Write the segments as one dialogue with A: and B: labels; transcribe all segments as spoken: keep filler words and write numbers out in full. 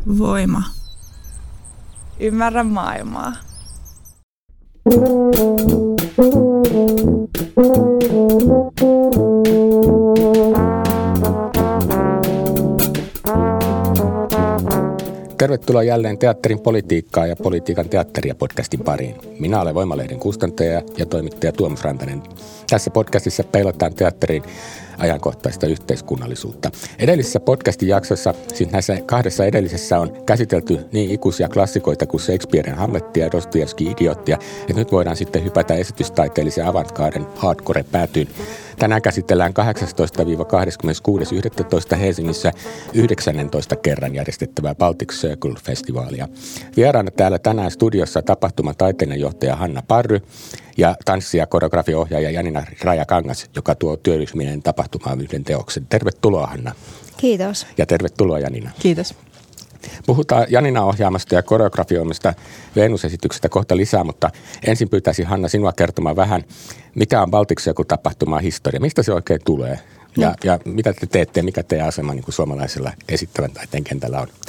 A: Voima. Ymmärrä maailmaa.
B: Tervetuloa jälleen Teatterin politiikkaa ja politiikan teatteria podcastin pariin. Minä olen Voima-lehden kustantaja ja toimittaja Tuomas Rantanen. Tässä podcastissa peilataan teatterin ajankohtaista yhteiskunnallisuutta. Edellisessä podcastin jaksossa, siis näissä kahdessa edellisessä on käsitelty niin ikuisia klassikoita kuin Shakespearen Hamlettia ja Dostojevskin Idiottia, että nyt voidaan sitten hypätä esitystaiteellisen avantgarden hardcore päätyyn. Tänään käsitellään kahdeksastoista kahdeskymmeneskuudes yhdestoista Helsingissä yhdeksännentoista kerran järjestettävää Baltic Circle-festivaalia. Vieraana täällä tänään studiossa tapahtumataiteidenjohtaja Hanna Parry ja tanssi- ja koreografiohjaaja Janina Rajakangas, joka tuo työryhminen tapahtumaan yhden teoksen. Tervetuloa, Hanna.
C: Kiitos.
B: Ja tervetuloa, Janina.
D: Kiitos.
B: Puhutaan Janina ohjaamasta ja koreografioimasta Venus-esityksestä kohta lisää, mutta ensin pyytäisin Hanna sinua kertomaan vähän, mikä on Baltic Circle-tapahtuman historia, mistä se oikein tulee ja, ja mitä te teette ja mikä teidän asema niin kuin suomalaisella esittävän taiteen kentällä on?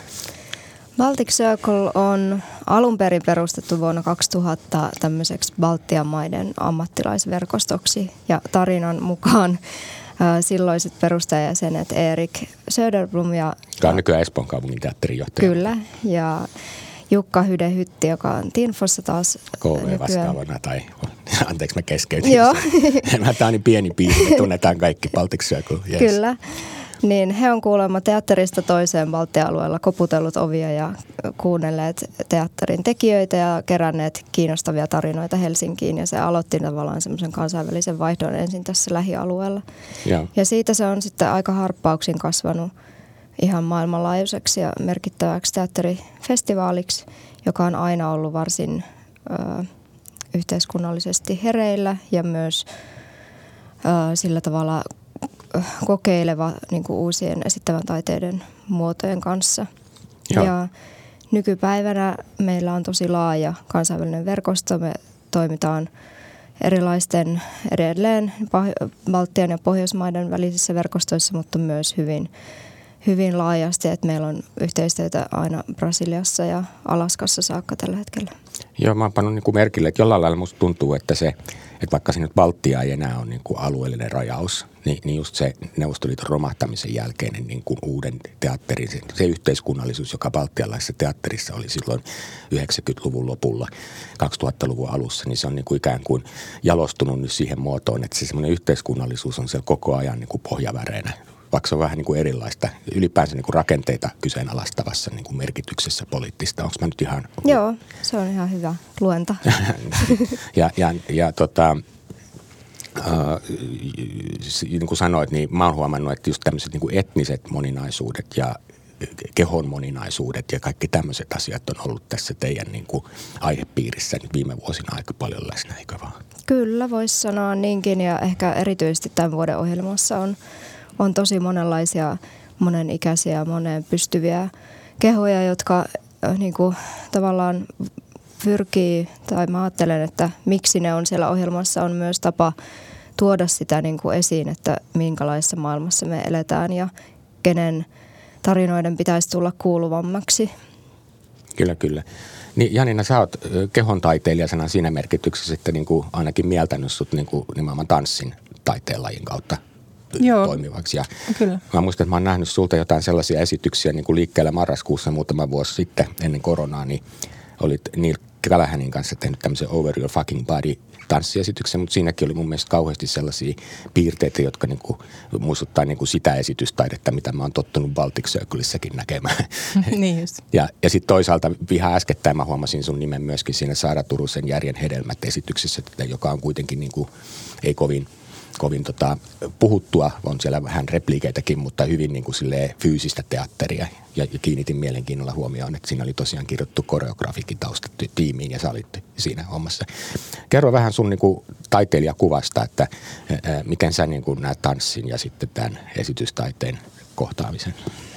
C: Baltic Circle on alun perin perustettu vuonna kaksituhatta tämmöiseksi Baltian maiden ammattilaisverkostoksi ja tarinan mukaan silloiset perustajajäsenet Erik Söderblom ja...
B: Tämä on nykyään Espoon kaupungin teatterijohtaja.
C: Kyllä, ja Jukka Hyde-Hytti, joka on Tinfossa taas
B: K V-vastaavana tai... Anteeksi, mä keskeytin.
C: Joo.
B: Tämä on niin pieni piiri, me tunnetaan kaikki Baltic Circle. Yes.
C: Kyllä. Niin he on kuulemma teatterista toiseen Baltian alueella koputellut ovia ja kuunnelleet teatterin tekijöitä ja keränneet kiinnostavia tarinoita Helsinkiin. Ja se aloitti tavallaan semmoisen kansainvälisen vaihdon ensin tässä lähialueella.
B: Ja.
C: ja siitä se on sitten aika harppauksin kasvanut ihan maailmanlaajuiseksi ja merkittäväksi teatterifestivaaliksi, joka on aina ollut varsin ö, yhteiskunnallisesti hereillä ja myös ö, sillä tavalla kokeileva niin kuin uusien esittävän taiteiden muotojen kanssa.
B: Joo.
C: Ja nykypäivänä meillä on tosi laaja kansainvälinen verkosto. Me toimitaan erilaisten edelleen Baltian ja Pohjoismaiden välisissä verkostoissa, mutta myös hyvin, hyvin laajasti. Että meillä on yhteistyötä aina Brasiliassa ja Alaskassa saakka tällä hetkellä.
B: Joo, mä oon pannut niin kuin merkille, että jollain lailla musta tuntuu, että se, että vaikka siinä nyt Baltia ei enää ole niin kuin alueellinen rajaus, niin, niin just se Neuvostoliiton romahtamisen jälkeinen niin kuin uuden teatterin, se, se yhteiskunnallisuus, joka baltialaisessa teatterissa oli silloin yhdeksänkymmentäluvun lopulla, kaksituhattaluvun alussa, niin se on niin kuin ikään kuin jalostunut nyt siihen muotoon, että se semmoinen yhteiskunnallisuus on siellä koko ajan niin kuin pohjaväreenä. Vaikka se on vähän niin kuin erilaista, ylipäänsä niin kuin rakenteita kyseenalaistavassa niin kuin merkityksessä poliittista. Onko mä nyt ihan...
C: Joo, se on ihan hyvä luenta.
B: ja ja, ja tota, äh, niin kuin sanoit, niin mä oon huomannut, että just tämmöiset niin kuin etniset moninaisuudet ja kehon moninaisuudet ja kaikki tämmöiset asiat on ollut tässä teidän niin kuin aihepiirissä nyt viime vuosina aika paljon läsnä, eikö vaan?
C: Kyllä, voisi sanoa niinkin ja ehkä erityisesti tämän vuoden ohjelmassa on On tosi monenlaisia, monenikäisiä ja moneen pystyviä kehoja, jotka äh, niin kuin, tavallaan pyrkii, tai mä ajattelen, että miksi ne on siellä ohjelmassa, on myös tapa tuoda sitä niin kuin esiin, että minkälaisessa maailmassa me eletään ja kenen tarinoiden pitäisi tulla kuuluvammaksi.
B: Kyllä, kyllä. Niin Janina, sä oot kehontaiteilijasena siinä merkityksessä, että niin kuin ainakin mieltänyt sut niin kuin nimenomaan tanssin taiteenlajin kautta.
D: Joo,
B: toimivaksi. Ja
D: kyllä.
B: Mä muistan, että mä oon nähnyt sulta jotain sellaisia esityksiä niin kuin liikkeellä marraskuussa muutama vuosi sitten ennen koronaa, niin olit Neil Callahanin kanssa tehnyt tämmöisen Over Your Fucking Body tanssiesityksen, mutta siinäkin oli mun mielestä kauheasti sellaisia piirteitä, jotka niin kuin muistuttaa niin kuin sitä esitystaidetta, mitä mä oon tottunut Baltic Circleissäkin näkemään.
D: Niin just.
B: Ja, ja sitten toisaalta ihan äskettäin mä huomasin sun nimen myöskin siinä Saara Turusen Järjen hedelmät -esityksessä, joka on kuitenkin niin kuin, ei kovin kovin tota, puhuttua, on siellä vähän replikeitäkin, mutta hyvin niin kuin silleen fyysistä teatteria. Ja, ja kiinnitin mielenkiinnolla huomioon, että siinä oli tosiaan kirjoittu koreografikin taustettu tiimiin ja sä olit siinä hommassa. Kerro vähän sun niin kuin taiteilijakuvasta, että ää, miten sä niin kuin näet tanssin ja sitten tämän esitystaiteen kohtaamisen?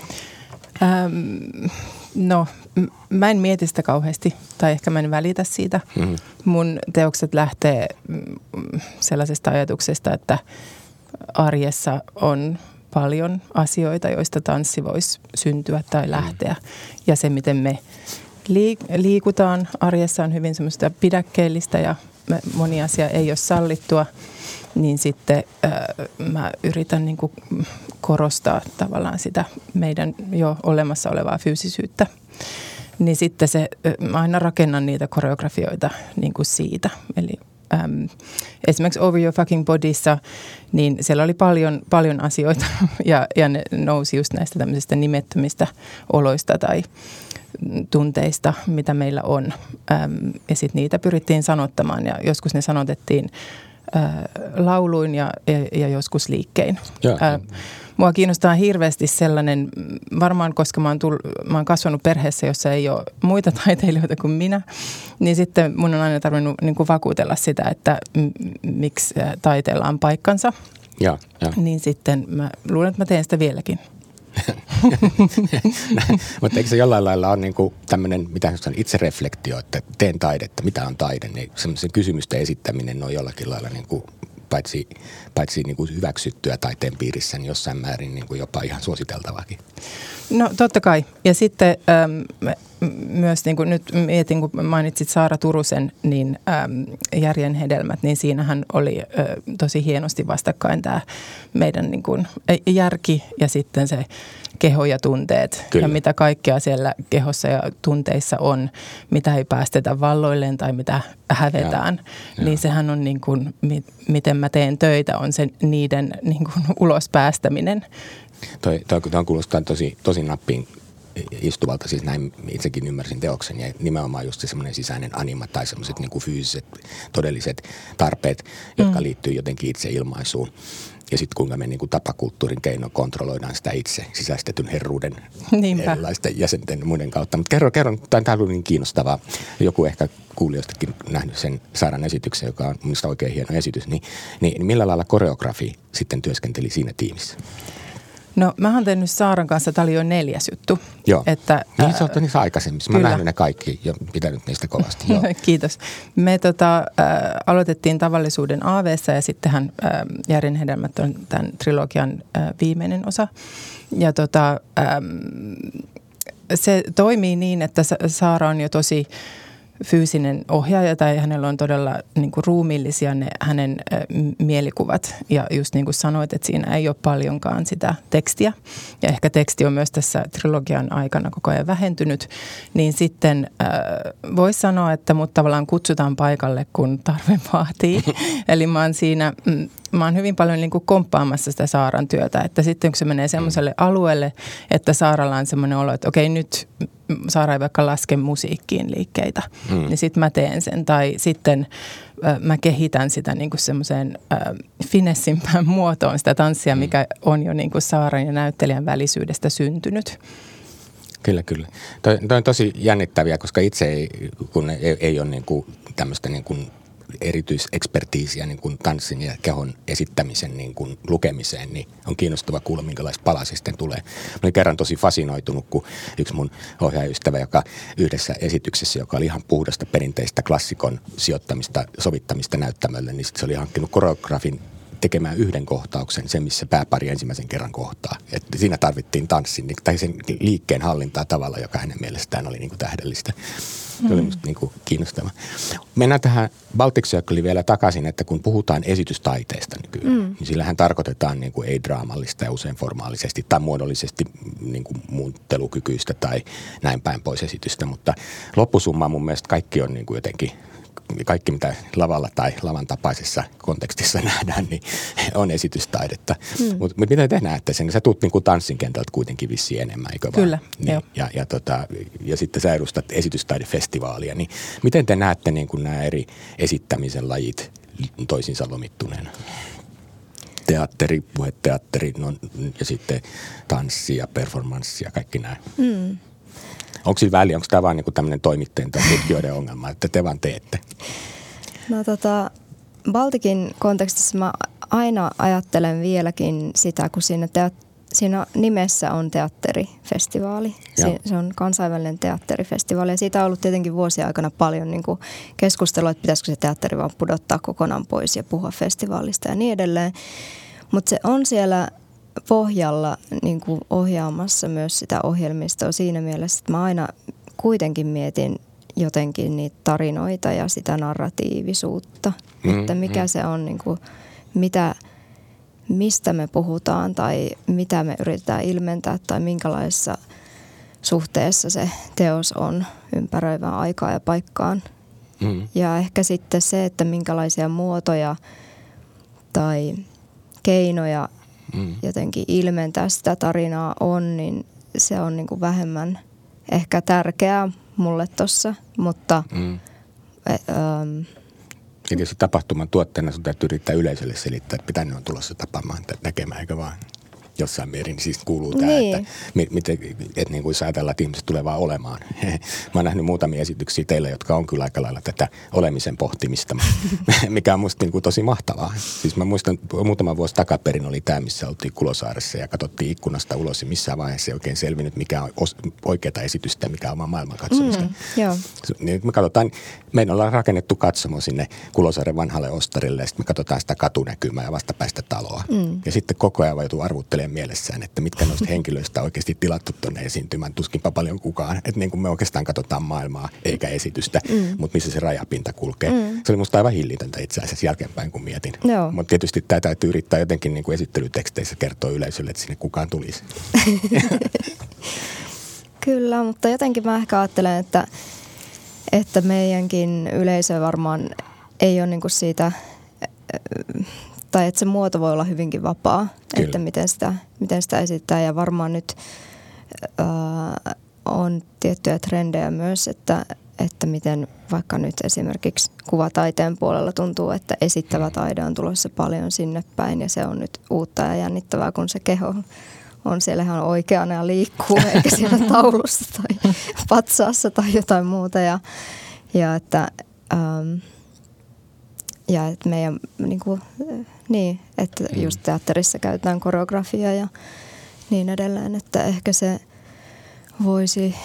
D: Ähm, no, m- mä en mieti sitä kauheasti, tai ehkä mä en välitä siitä. Mm-hmm. Mun teokset lähtee sellaisesta ajatuksesta, että arjessa on paljon asioita, joista tanssi voisi syntyä tai lähteä. Ja se, miten me liikutaan arjessa, on hyvin semmoista pidäkkeellistä ja moni asia ei ole sallittua, niin sitten äh, mä yritän niin kuin korostaa tavallaan sitä meidän jo olemassa olevaa fyysisyyttä. Niin sitten se, mä aina rakennan niitä koreografioita niin kuin siitä. Eli äm, esimerkiksi Over Your Fucking Bodyssa, niin siellä oli paljon, paljon asioita ja, ja ne nousi just näistä tämmöisistä nimettömistä oloista tai tunteista, mitä meillä on. Äm, ja sitten niitä pyrittiin sanottamaan ja joskus ne sanotettiin äh, lauluin ja, ja, ja joskus liikkein. Äh, mua kiinnostaa hirveästi sellainen, varmaan koska mä oon, tull, mä oon kasvanut perheessä, jossa ei ole muita taiteilijoita kuin minä, niin sitten mun on aina tarvinnut niin kuin vakuutella sitä, että m- miksi taiteella on paikkansa.
B: Ja, ja.
D: Niin sitten mä luulen, että mä teen sitä vieläkin.
B: Mutta eikö se jollain lailla ole niinku tämmöinen, mitä se on, itsereflektio, että teen taidetta, mitä on taide, niin semmoisen kysymysten esittäminen on jollakin lailla niinku, paitsi, paitsi niinku hyväksyttyä taiteen piirissä, niin jossain määrin niinku jopa ihan suositeltavaakin.
D: No totta kai. Ja sitten äm, myös niin kuin nyt mietin, kun mainitsit Saara Turusen, niin äm, Järjen hedelmät, niin siinähän oli ä, tosi hienosti vastakkain tämä meidän niin kuin järki ja sitten se keho ja tunteet. Kyllä. Ja mitä kaikkea siellä kehossa ja tunteissa on, mitä ei päästetä valloilleen tai mitä hävetään. Ja, niin ja. Sehän on niin kuin, miten mä teen töitä, on se niiden niin kuin ulos päästäminen.
B: Toi, toi, toi kuulostaa tosi, tosi nappiin istuvalta, siis näin itsekin ymmärsin teoksen ja nimenomaan just se semmoinen sisäinen anima tai semmoiset niin kuin fyysiset, todelliset tarpeet, jotka mm. liittyy jotenkin itseilmaisuun. Ja sitten kuinka me niin kuin tapakulttuurin keinoin kontrolloidaan sitä itse sisäistetyn herruuden Niinpä. Erilaisten jäsenten muiden kautta. Mutta kerro, kerro, tämä on niin kiinnostavaa. Joku ehkä kuulijoistakin nähnyt sen Saaran esityksen, joka on mielestäni oikein hieno esitys. Niin, niin millä lailla koreografi sitten työskenteli siinä tiimissä?
D: No mä oon tehnyt Saaran kanssa, tämä oli jo neljäs juttu.
B: Joo,
D: että,
B: niin sä oot niissä aikaisemmissa. Mä oon nähnyt ne kaikki ja pitänyt niistä kovasti. Joo.
D: Kiitos. Me tota, äh, aloitettiin Tavallisuuden aaveessa ja sittenhän äh, Järjen hedelmät on tämän trilogian äh, viimeinen osa. Ja tota, ähm, se toimii niin, että Saara on jo tosi fyysinen ohjaaja tai hänellä on todella niin kuin ruumiillisia ne hänen ä, mielikuvat. Ja just niin kuin sanoit, että siinä ei ole paljonkaan sitä tekstiä. Ja ehkä teksti on myös tässä trilogian aikana koko ajan vähentynyt. Niin sitten äh, voisi sanoa, että mut tavallaan kutsutaan paikalle, kun tarve vaatii. Eli mä oon siinä, mm, mä oon hyvin paljon niin kuin komppaamassa sitä Saaran työtä. Että sitten kun se menee semmoiselle alueelle, että Saaralla on semmoinen olo, että okei nyt Saara ei vaikka laske musiikkiin liikkeitä, mm. niin sitten mä teen sen. Tai sitten äh, mä kehitän sitä niinku semmoiseen äh, finessimpään muotoon sitä tanssia, mm. mikä on jo niinku Saaran ja näyttelijän välisyydestä syntynyt.
B: Kyllä, kyllä. Toi, toi on tosi jännittäviä, koska itse ei, kun ei, ei ole niinku tämmöistä niinku erityisekspertiisiä niin kuin tanssin ja kehon esittämisen niin kuin lukemiseen, niin on kiinnostava kuulla, minkälaista palasia sitten tulee. Mä olin kerran tosi fasinoitunut, kun yksi mun ohjaajaystävä, joka yhdessä esityksessä, joka oli ihan puhdasta perinteistä klassikon sijoittamista, sovittamista näyttämölle, niin sitten se oli hankkinut koreografin tekemään yhden kohtauksen, sen missä pääpari ensimmäisen kerran kohtaa. Että siinä tarvittiin tanssin tai sen liikkeen hallintaa tavalla, joka hänen mielestään oli niin kuin tähdellistä. Se oli musta niin kuin kiinnostava. Mennään tähän Baltic Circleen vielä takaisin, että kun puhutaan esitystaiteesta nykyään, mm. niin sillähän tarkoitetaan niin kuin ei-draamallista ja usein formaalisesti tai muodollisesti niin kuin muuntelukykyistä tai näin päin pois esitystä, mutta loppusumma mun mielestä kaikki on niin kuin jotenkin kaikki, mitä lavalla tai lavan tapaisessa kontekstissa nähdään, niin on esitystaidetta. Mm. Mutta mut miten te näette sen? Sä tuut niinku tanssin kentältä kuitenkin vissiin enemmän, eikö vaan?
D: Kyllä,
B: niin,
D: joo.
B: Ja, ja, tota, ja sitten sä edustat esitystaidefestivaalia. Niin miten te näette niinku nämä eri esittämisen lajit toisiinsa lomittuneena? Teatteri, puheteatteri no, ja sitten tanssi ja performanssi ja kaikki nämä. Mm. Onko sillä väliä, onko tämä vaan niinku tämmöinen toimittajien tai tutkijoiden ongelma, että te vaan teette?
C: No tota, Baltikin kontekstissa mä aina ajattelen vieläkin sitä, kun siinä, teat- siinä nimessä on teatterifestivaali. Se, se on kansainvälinen teatterifestivaali ja siitä on ollut tietenkin vuosien aikana paljon niin kuin keskustelua, että pitäisikö se teatteri vaan pudottaa kokonaan pois ja puhua festivaalista ja niin edelleen. Mutta se on siellä pohjalla niin kuin ohjaamassa myös sitä ohjelmistoa siinä mielessä, että mä aina kuitenkin mietin jotenkin niitä tarinoita ja sitä narratiivisuutta, mm, että mikä mm. se on, niin kuin, mitä, mistä me puhutaan tai mitä me yritetään ilmentää tai minkälaisessa suhteessa se teos on ympäröivään aikaan ja paikkaan. Mm. Ja ehkä sitten se, että minkälaisia muotoja tai keinoja mm. jotenkin ilmentää sitä tarinaa on, niin se on niin kuin vähemmän ehkä tärkeää mulle tossa, mutta mm. ä, ähm,
B: ja jos tapahtuman tuotteena sun täytyy yrittää yleisölle selittää, että mitä ne on tulossa tapaamaan, näkemään, eikä vaan jossain määrin siis kuuluu tämä, niin. että, mit, että niin kuin ajatellaan, että ihmiset tulee vaan olemaan. Mä oon nähnyt muutamia esityksiä teille, jotka on kyllä aika lailla tätä olemisen pohtimista, mikä on musta niin kuin tosi mahtavaa. Siis mä muistan, muutama vuosi takaperin oli tämä, missä oltiin Kulosaaressa ja katsottiin ikkunasta ulos ja missään vaiheessa ei oikein selvinnyt, mikä on oikeaa esitystä, mikä on omaa maailman katsomista. Mm,
C: joo.
B: Niin me katsotaan, meillä ollaan rakennettu katsomo sinne Kulosaaren vanhalle ostarille ja sitten me katsotaan sitä katunäkymää ja vastapäistä taloa. Mm. Ja sitten koko ajan joutuu arvuttelemaan mielessään, että mitkä noista henkilöistä on oikeasti tilattu tuonne esiintymään, tuskinpa paljon kukaan. Että niin kuin me oikeastaan katsotaan maailmaa eikä esitystä, mm. mutta missä se rajapinta kulkee. Mm. Se oli musta aivan hillitöntä itse asiassa jälkeenpäin, kun mietin. No. Mutta tietysti tämä täytyy yrittää jotenkin niin kuin esittelyteksteissä kertoa yleisölle, että sinne kukaan tulisi.
C: Kyllä, mutta jotenkin mä ehkä ajattelen, että, että meidänkin yleisö varmaan ei ole niin kuin siitä, tai että se muoto voi olla hyvinkin vapaa, Kyllä. että miten sitä, miten sitä esittää. Ja varmaan nyt äh, on tiettyjä trendejä myös, että, että miten vaikka nyt esimerkiksi kuvataiteen puolella tuntuu, että esittävä taide on tulossa paljon sinne päin. Ja se on nyt uutta ja jännittävää, kun se keho on siellä ihan oikeana ja liikkuu, eikä siellä taulussa tai patsaassa tai jotain muuta. Ja, ja että... Ähm, Ja että meidän, niin, kuin, niin, että just teatterissa käytetään koreografiaa ja niin edelleen, että ehkä se voisi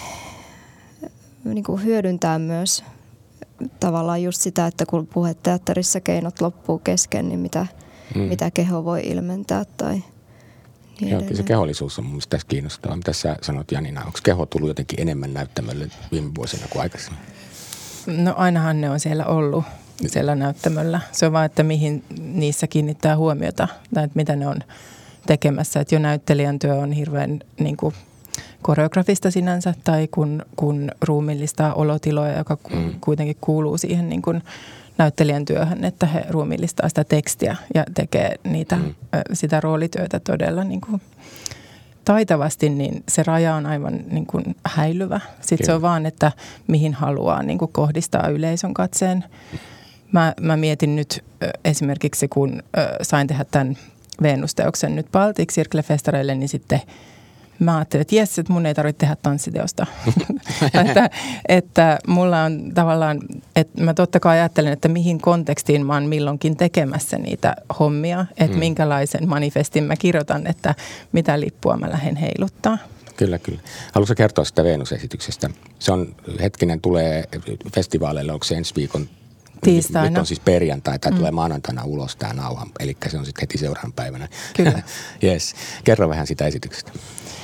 C: niin kuin hyödyntää myös tavallaan just sitä, että kun puheteatterissa keinot loppuu kesken, niin mitä, mm. mitä keho voi ilmentää tai niin
B: Joo, se kehollisuus on mun mielestä tässä kiinnostavaa. Mitä sä sanot, Janina, onko keho tullut jotenkin enemmän näyttämölle viime vuosina kuin aikaisemmin?
D: No ainahan ne on siellä ollut. Siellä näyttämöllä. Se on vaan, että mihin niissä kiinnittää huomiota tai että mitä ne on tekemässä. Että jo näyttelijän työ on hirveän niin kuin koreografista sinänsä tai kun, kun ruumillistaa olotiloja, joka mm. kuitenkin kuuluu siihen niin kuin näyttelijän työhön, että he ruumillistaa sitä tekstiä ja tekee niitä, mm. sitä roolityötä todella niin kuin taitavasti, niin se raja on aivan niin kuin häilyvä. Sitten Kyllä. se on vaan, että mihin haluaa niin kuin kohdistaa yleisön katseen. Mä, mä mietin nyt esimerkiksi, kun sain tehdä tämän Venus-teoksen nyt Baltic Circle-festareille, niin sitten mä ajattelin, että jes, että mun ei tarvitse tehdä tanssiteosta. että, että mulla on tavallaan, että mä totta kai ajattelen, että mihin kontekstiin mä oon milloinkin tekemässä niitä hommia, että mm. minkälaisen manifestin mä kirjoitan, että mitä lippua mä lähden heiluttaa.
B: Kyllä, kyllä. Haluatko kertoa sitä Venus-esityksestä? Se on, hetkinen, tulee festivaaleille, onko se ensi viikon?
D: Tiistaina.
B: Nyt on siis perjantai, tai mm. tulee maanantaina ulos tämä nauha, eli se on sitten heti seuraavan päivänä.
D: Kyllä.
B: Yes. Kerro vähän sitä esityksestä.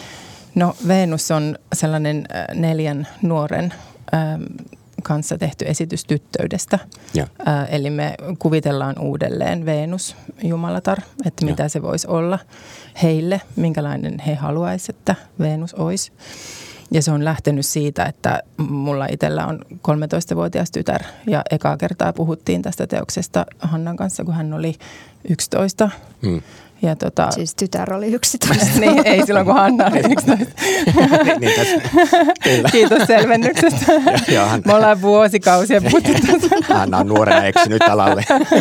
D: No Venus on sellainen neljän nuoren ähm, kanssa tehty esitys tyttöydestä. Äh, eli me kuvitellaan uudelleen Venus, Jumalatar, että mitä ja. se voisi olla heille, minkälainen he haluaisivat, että Venus olisi. Ja se on lähtenyt siitä, että mulla itsellä on kolmetoistavuotias tytär ja ekaa kertaa puhuttiin tästä teoksesta Hannan kanssa, kun hän oli yksitoista. Hmm. Ja tota,
C: siis tytär oli yksitoista.
D: niin, ei silloin kun Hanna oli yksitoista.
B: niin,
D: Kiitos selvennyksestä. Me ollaan vuosikausia puhuttu tästä.
B: Hanna on nuorena eksynyt alalle.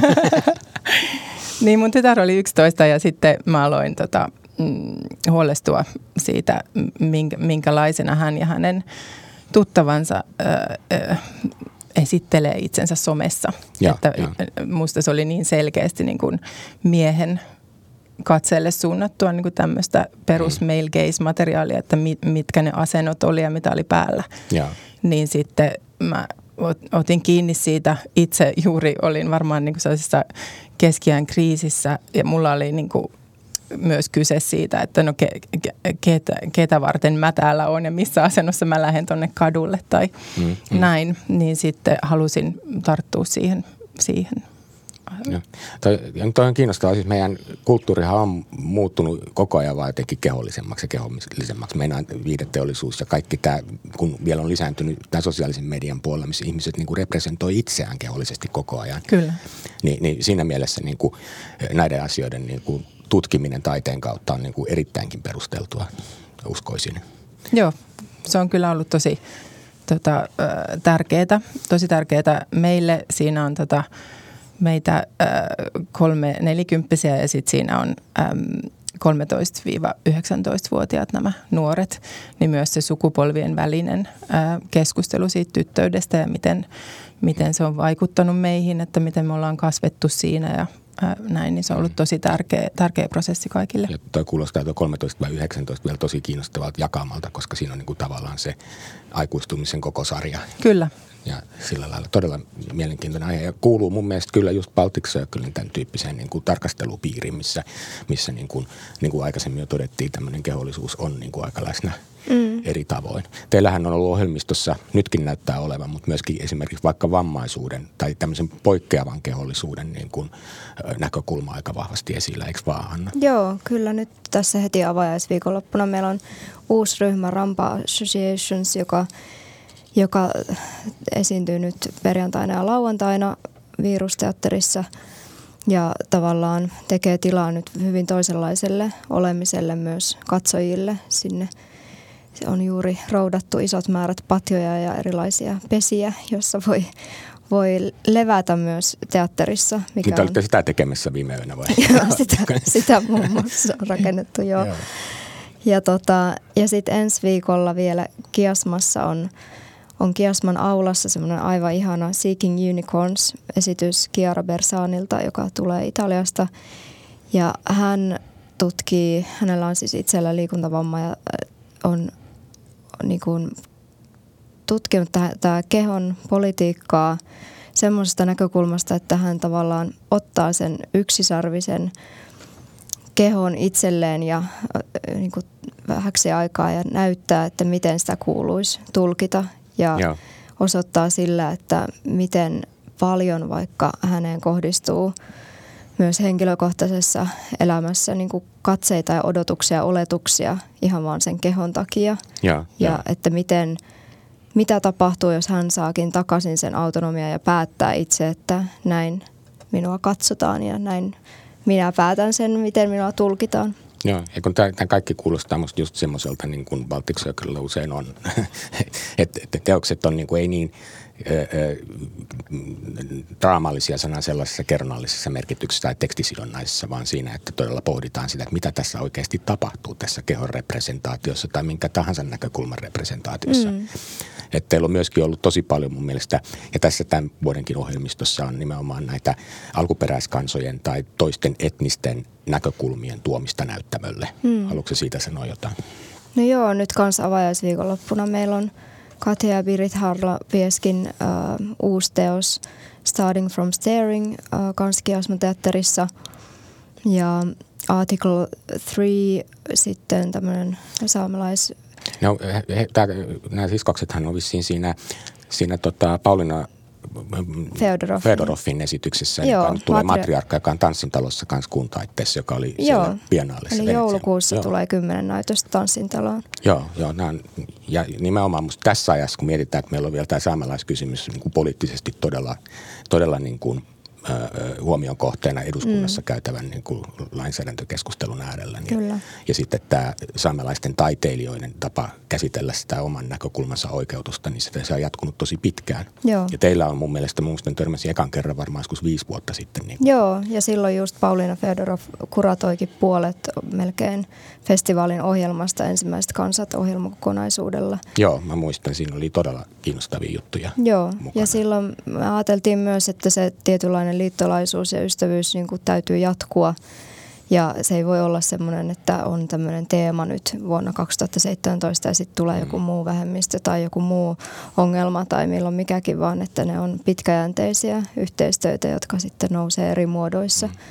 D: niin mun tytär oli yksitoista ja sitten mä aloin tota, mm, huolestua siitä, minkä, minkälaisena hän ja hänen tuttavansa ö, ö, esittelee itsensä somessa. Ja, että ja. Musta se oli niin selkeästi niin kuin miehen katseelle suunnattua niin kuin tämmöistä perus mm. male gaze-materiaalia, että mit, mitkä ne asennot oli ja mitä oli päällä. Ja. Niin sitten mä otin kiinni siitä. Itse juuri olin varmaan niin kuin sellaisessa keskiään kriisissä ja mulla oli niin kuin myös kyse siitä, että no ke, ke, ketä, ketä varten mä täällä olen ja missä asennossa mä lähden tonne kadulle tai mm, mm. näin, niin sitten halusin tarttua siihen. siihen.
B: Ja, toi, toi on kiinnostavaa. Siis meidän kulttuurihan on muuttunut koko ajan vaan jotenkin kehollisemmaksi ja kehollisemmaksi. Meidän viihdeteollisuus ja kaikki tämä, kun vielä on lisääntynyt tämän sosiaalisen median puolella, missä ihmiset niin kuin representoi itseään kehollisesti koko ajan.
D: Kyllä.
B: Ni, niin siinä mielessä niin kuin näiden asioiden niin kuin tutkiminen taiteen kautta on niin kuin erittäinkin perusteltua, uskoisin.
D: Joo, se on kyllä ollut tosi tota, tärkeää. Tosi tärkeää meille. Siinä on tota, meitä äh, kolme nelikymppisiä ja sitten siinä on äm, kolmetoista–yhdeksäntoista-vuotiaat nämä nuoret, niin myös se sukupolvien välinen äh, keskustelu siitä tyttöydestä ja miten, miten se on vaikuttanut meihin, että miten me ollaan kasvettu siinä ja äh, näin, niin se on ollut tosi tärkeä, tärkeä prosessi kaikille. Ja
B: toi kuulostaa tuo kolmetoista yhdeksäntoista vielä tosi kiinnostavalta jakamalta, koska siinä on niin kuin tavallaan se aikuistumisen koko sarja.
D: Kyllä.
B: Ja sillä lailla todella mielenkiintoinen aihe. Ja kuuluu mun mielestä kyllä just Baltic Circlen tämän tyyppiseen niin kuin tarkastelupiiriin, missä, missä niin kuin, niin kuin aikaisemmin jo todettiin, tämmöinen kehollisuus on niin kuin aika läsnä mm. eri tavoin. Teillähän on ollut ohjelmistossa, nytkin näyttää olevan, mutta myöskin esimerkiksi vaikka vammaisuuden tai tämmöisen poikkeavan kehollisuuden niin kuin, näkökulma aika vahvasti esillä, eikö vaan, Anna?
C: Joo, kyllä nyt tässä heti avajaisviikonloppuna meillä on uusi ryhmä Rampa Associations, joka joka esiintyy nyt perjantaina ja lauantaina Virusteatterissa ja tavallaan tekee tilaa nyt hyvin toisenlaiselle olemiselle myös katsojille sinne. Se on juuri roudattu isot määrät patjoja ja erilaisia pesiä, joissa voi, voi levätä myös teatterissa. Mikä
B: Te olitte
C: on
B: sitä tekemässä viime yönä vai?
C: sitä, sitä muun muassa on rakennettu, joo. joo. Ja, tota, ja sitten ensi viikolla vielä Kiasmassa on On Kiasman aulassa semmoinen aivan ihana Seeking Unicorns-esitys Chiara Bersanilta, joka tulee Italiasta. Ja hän tutkii, hänellä on siis itsellä liikuntavamma ja on, on niin kuin tutkinut tätä kehon politiikkaa semmoisesta näkökulmasta, että hän tavallaan ottaa sen yksisarvisen kehon itselleen ja niin kuin vähäksi aikaa ja näyttää, että miten sitä kuuluisi tulkita. Ja Joo. osoittaa sillä, että miten paljon vaikka häneen kohdistuu myös henkilökohtaisessa elämässä niin kuin katseita ja odotuksia ja oletuksia ihan vaan sen kehon takia.
B: Ja,
C: ja
B: ja.
C: että miten, mitä tapahtuu, jos hän saakin takaisin sen autonomian ja päättää itse, että näin minua katsotaan ja näin minä päätän sen, miten minua tulkitaan.
B: Joo, ja kun tämä kaikki kuulostaa musta just semmoiselta, niin kuin Baltic Circlella usein on, että et teokset on niin kuin ei niin ö, ö, draamallisia sanan sellaisessa kerronnallisessa merkityksessä tai tekstisidonnaisessa, vaan siinä, että todella pohditaan sitä, että mitä tässä oikeasti tapahtuu tässä kehon representaatiossa tai minkä tahansa näkökulman representaatiossa. Mm. Että teillä on myöskin ollut tosi paljon mun mielestä, ja tässä tämän vuodenkin ohjelmistossa on nimenomaan näitä alkuperäiskansojen tai toisten etnisten näkökulmien tuomista näyttämölle. Hmm. Haluatko siitä sanoa jotain?
C: No joo, nyt kanssa avajaisviikonloppuna meillä on Katja ja Berit Harla-Vieskin äh, uusi teos Starting from Staring äh, kanssa Kiasma-teatterissa. Ja Article three sitten tämmöinen saamelais...
B: No, he, tää, nämä siskoksethan on vissiin siinä, siinä tota, Pauliina
C: Feodorov.
B: Feodorovin esityksessä,
C: Joo,
B: joka tulee
C: matri-
B: Matriarkka, joka on tanssintalossa kanssa kuuntaitteessa, joka oli
C: Joo.
B: siellä Biennaalissa.
C: Eli joulukuussa
B: joo.
C: tulee kymmenen näytöstä tanssintaloon.
B: Joo, joo on, ja nimenomaan musta tässä ajassa, kun mietitään, että meillä on vielä tämä saamelaiskysymys niin kuin poliittisesti todella, todella niin kuin, ö, huomion kohteena eduskunnassa mm. käytävän niin kuin lainsäädäntökeskustelun äärellä. Niin,
C: Kyllä.
B: ja sitten tämä saamelaisten taiteilijoiden tapa käsitellä sitä oman näkökulmansa oikeutusta, niin se, se on jatkunut tosi pitkään.
C: Joo.
B: Ja teillä on mun mielestä, mun mielestä törmäsin ekan kerran varmaan joskus viisi vuotta sitten. Niin.
C: Joo, ja silloin just Pauliina Feodorov kuratoikin puolet melkein festivaalin ohjelmasta ensimmäiset kansat ohjelmakokonaisuudella.
B: Joo, mä muistan, siinä oli todella kiinnostavia juttuja.
C: Joo,
B: mukana.
C: Ja silloin me ajateltiin myös, että se tietynlainen liittolaisuus ja ystävyys niin kuin täytyy jatkua. Ja se ei voi olla semmoinen, että on tämmöinen teema nyt vuonna kaksituhattaseitsemäntoista ja sitten tulee joku muu vähemmistö tai joku muu ongelma tai milloin mikäkin, vaan että ne on pitkäjänteisiä yhteistöitä, jotka sitten nousee eri muodoissa.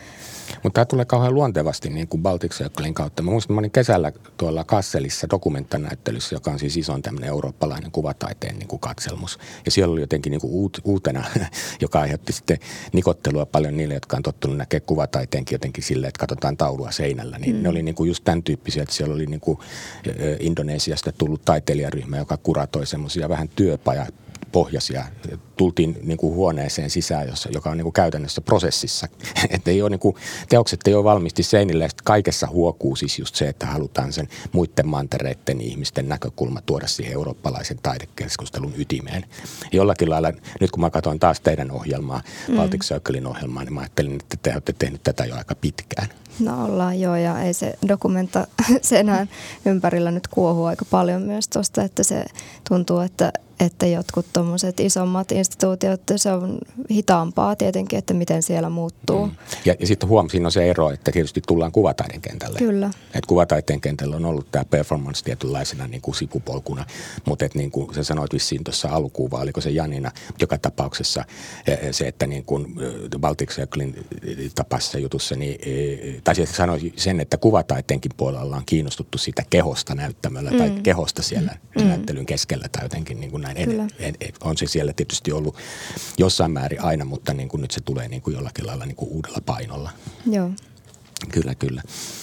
B: Mutta tämä tulee kauhean luontevasti niin kuin Baltic Circlen kautta. Mä muistan, mä olin kesällä tuolla Kasselissa dokumenttanäyttelyssä, joka on siis isoin tämmöinen eurooppalainen kuvataiteen niin kuin katselmus. Ja siellä oli jotenkin niin kuin uut, uutena, joka aiheutti sitten nikottelua paljon niille, jotka on tottunut näkemään kuvataiteenkin jotenkin silleen, että katsotaan taulua seinällä. Niin mm. ne oli niin kuin just tämän tyyppisiä, että siellä oli niin kuin Indonesiasta tullut taiteilijaryhmä, joka kuratoi semmoisia vähän työpaja pohjaisia. Tultiin niin kuin huoneeseen sisään, jossa, joka on niin kuin käytännössä prosessissa. Että ei ole niin kuin, teokset ei ole valmisti seinille ja kaikessa huokuu siis just se, että halutaan sen muiden mantereiden ihmisten näkökulma tuoda siihen eurooppalaisen taidekeskustelun ytimeen. Jollakin lailla, nyt kun mä katsoin taas teidän ohjelmaa, mm. Baltic Circlen ohjelmaa, niin mä ajattelin, että te olette tehnyt tätä jo aika pitkään.
C: No ollaan joo, ja ei se dokumenta senään ympärillä nyt kuohu aika paljon myös tuosta, että se tuntuu, että, että jotkut tuommoiset isommat instituutiot, se on hitaampaa tietenkin, että miten siellä muuttuu. Mm.
B: Ja, ja sitten huomasin on se ero, että tietysti tullaan kuvataiden kentälle.
C: Kyllä.
B: Että kuvataiteen kentällä on ollut tämä performance tietynlaisena niin kuin sivupolkuna, mutta että niin kuin sä sanoit vissiin tuossa alkuun, vai oliko se Janina, joka tapauksessa se, että niin kuin Baltic Circlen tapaisessa jutussa, niin tai siis sanoi sen, että kuvataiteenkin puolella on kiinnostuttu siitä kehosta näyttämällä mm. tai kehosta siellä mm. näyttelyn keskellä tai jotenkin niin kuin näin. En, en, on se siellä tietysti ollut jossain määrin aina, mutta niin kuin nyt se tulee niin kuin jollakin lailla niin kuin uudella painolla.
C: Joo.
B: Kyllä, kyllä.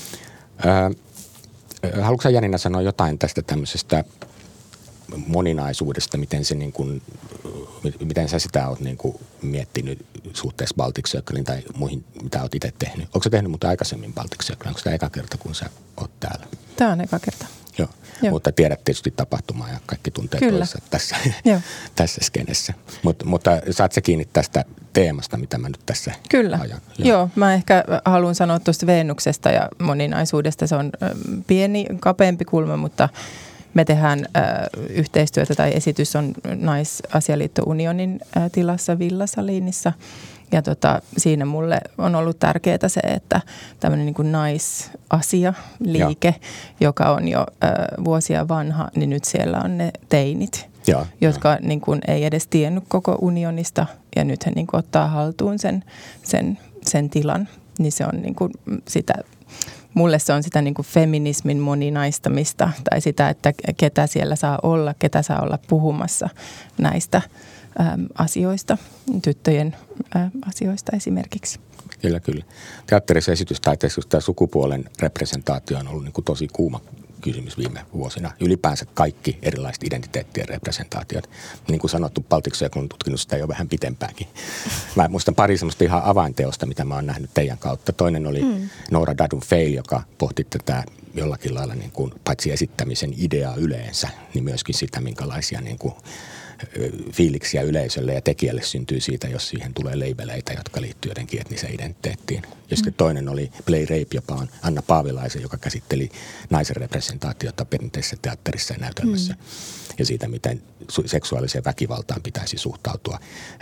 B: Öö, haluatko Janina sanoa jotain tästä tämmöisestä moninaisuudesta, miten, se niin kuin, miten sä sitä oot niin kuin miettinyt suhteessa Baltic Circleen tai muihin, mitä oot itse tehnyt? Onko sä tehnyt mutta aikaisemmin Baltic Circleen? Onko tämä eka kerta, kun sä oot täällä?
D: Tämä on eka kerta.
B: Joo, Joo. Mutta tiedät tietysti tapahtumaa ja kaikki tuntee toisessa tässä, tässä skenessä. Mut, mutta saat sä kiinni tästä teemasta, mitä mä nyt tässä
D: Kyllä.
B: ajan?
D: Joo. Joo, mä ehkä haluan sanoa tuosta Venuksesta ja moninaisuudesta. Se on pieni, kapeampi kulma, mutta me tehdään äh, yhteistyötä tai esitys on Naisasialiitto Unionin äh, tilassa Villa Salinissa. Ja tota, siinä mulle on ollut tärkeää se, että tämmöinen niin kuin naisasia, liike, ja. joka on jo äh, vuosia vanha, niin nyt siellä on ne teinit, ja, jotka ja. Niin kuin ei edes tiennyt koko unionista ja nyt he niin kuin ottaa haltuun sen, sen, sen tilan. Niin se on niin kuin sitä, mulle se on sitä niin kuin feminismin moninaistamista tai sitä, että ketä siellä saa olla, ketä saa olla puhumassa näistä asioista, tyttöjen asioista esimerkiksi.
B: Kyllä, kyllä. Teatterissa esitystaiteessa tämä sukupuolen representaatio on ollut niin kuin tosi kuuma kysymys viime vuosina. Ylipäänsä kaikki erilaiset identiteettien representaatiot. Niin kuin sanottu, Baltic Circle on tutkinut sitä jo vähän pitempäänkin. Mä muistan pari semmoista ihan avainteosta, mitä mä oon nähnyt teidän kautta. Toinen oli mm. Noora Dadun Fail, joka pohti tätä jollakin lailla niin kuin, paitsi esittämisen ideaa yleensä, niin myöskin sitä, minkälaisia niin kuin fiiliksiä yleisölle ja tekijälle syntyy siitä, jos siihen tulee leibeleitä, jotka liittyy jotenkin etniseen identiteettiin. Ja sitten toinen oli Play Rape, joka on Anna Paavilaisen, joka käsitteli naisen representaatiota perinteisessä teatterissa ja näytelmässä. Mm. Ja siitä, miten seksuaaliseen väkivaltaan pitäisi suhtautua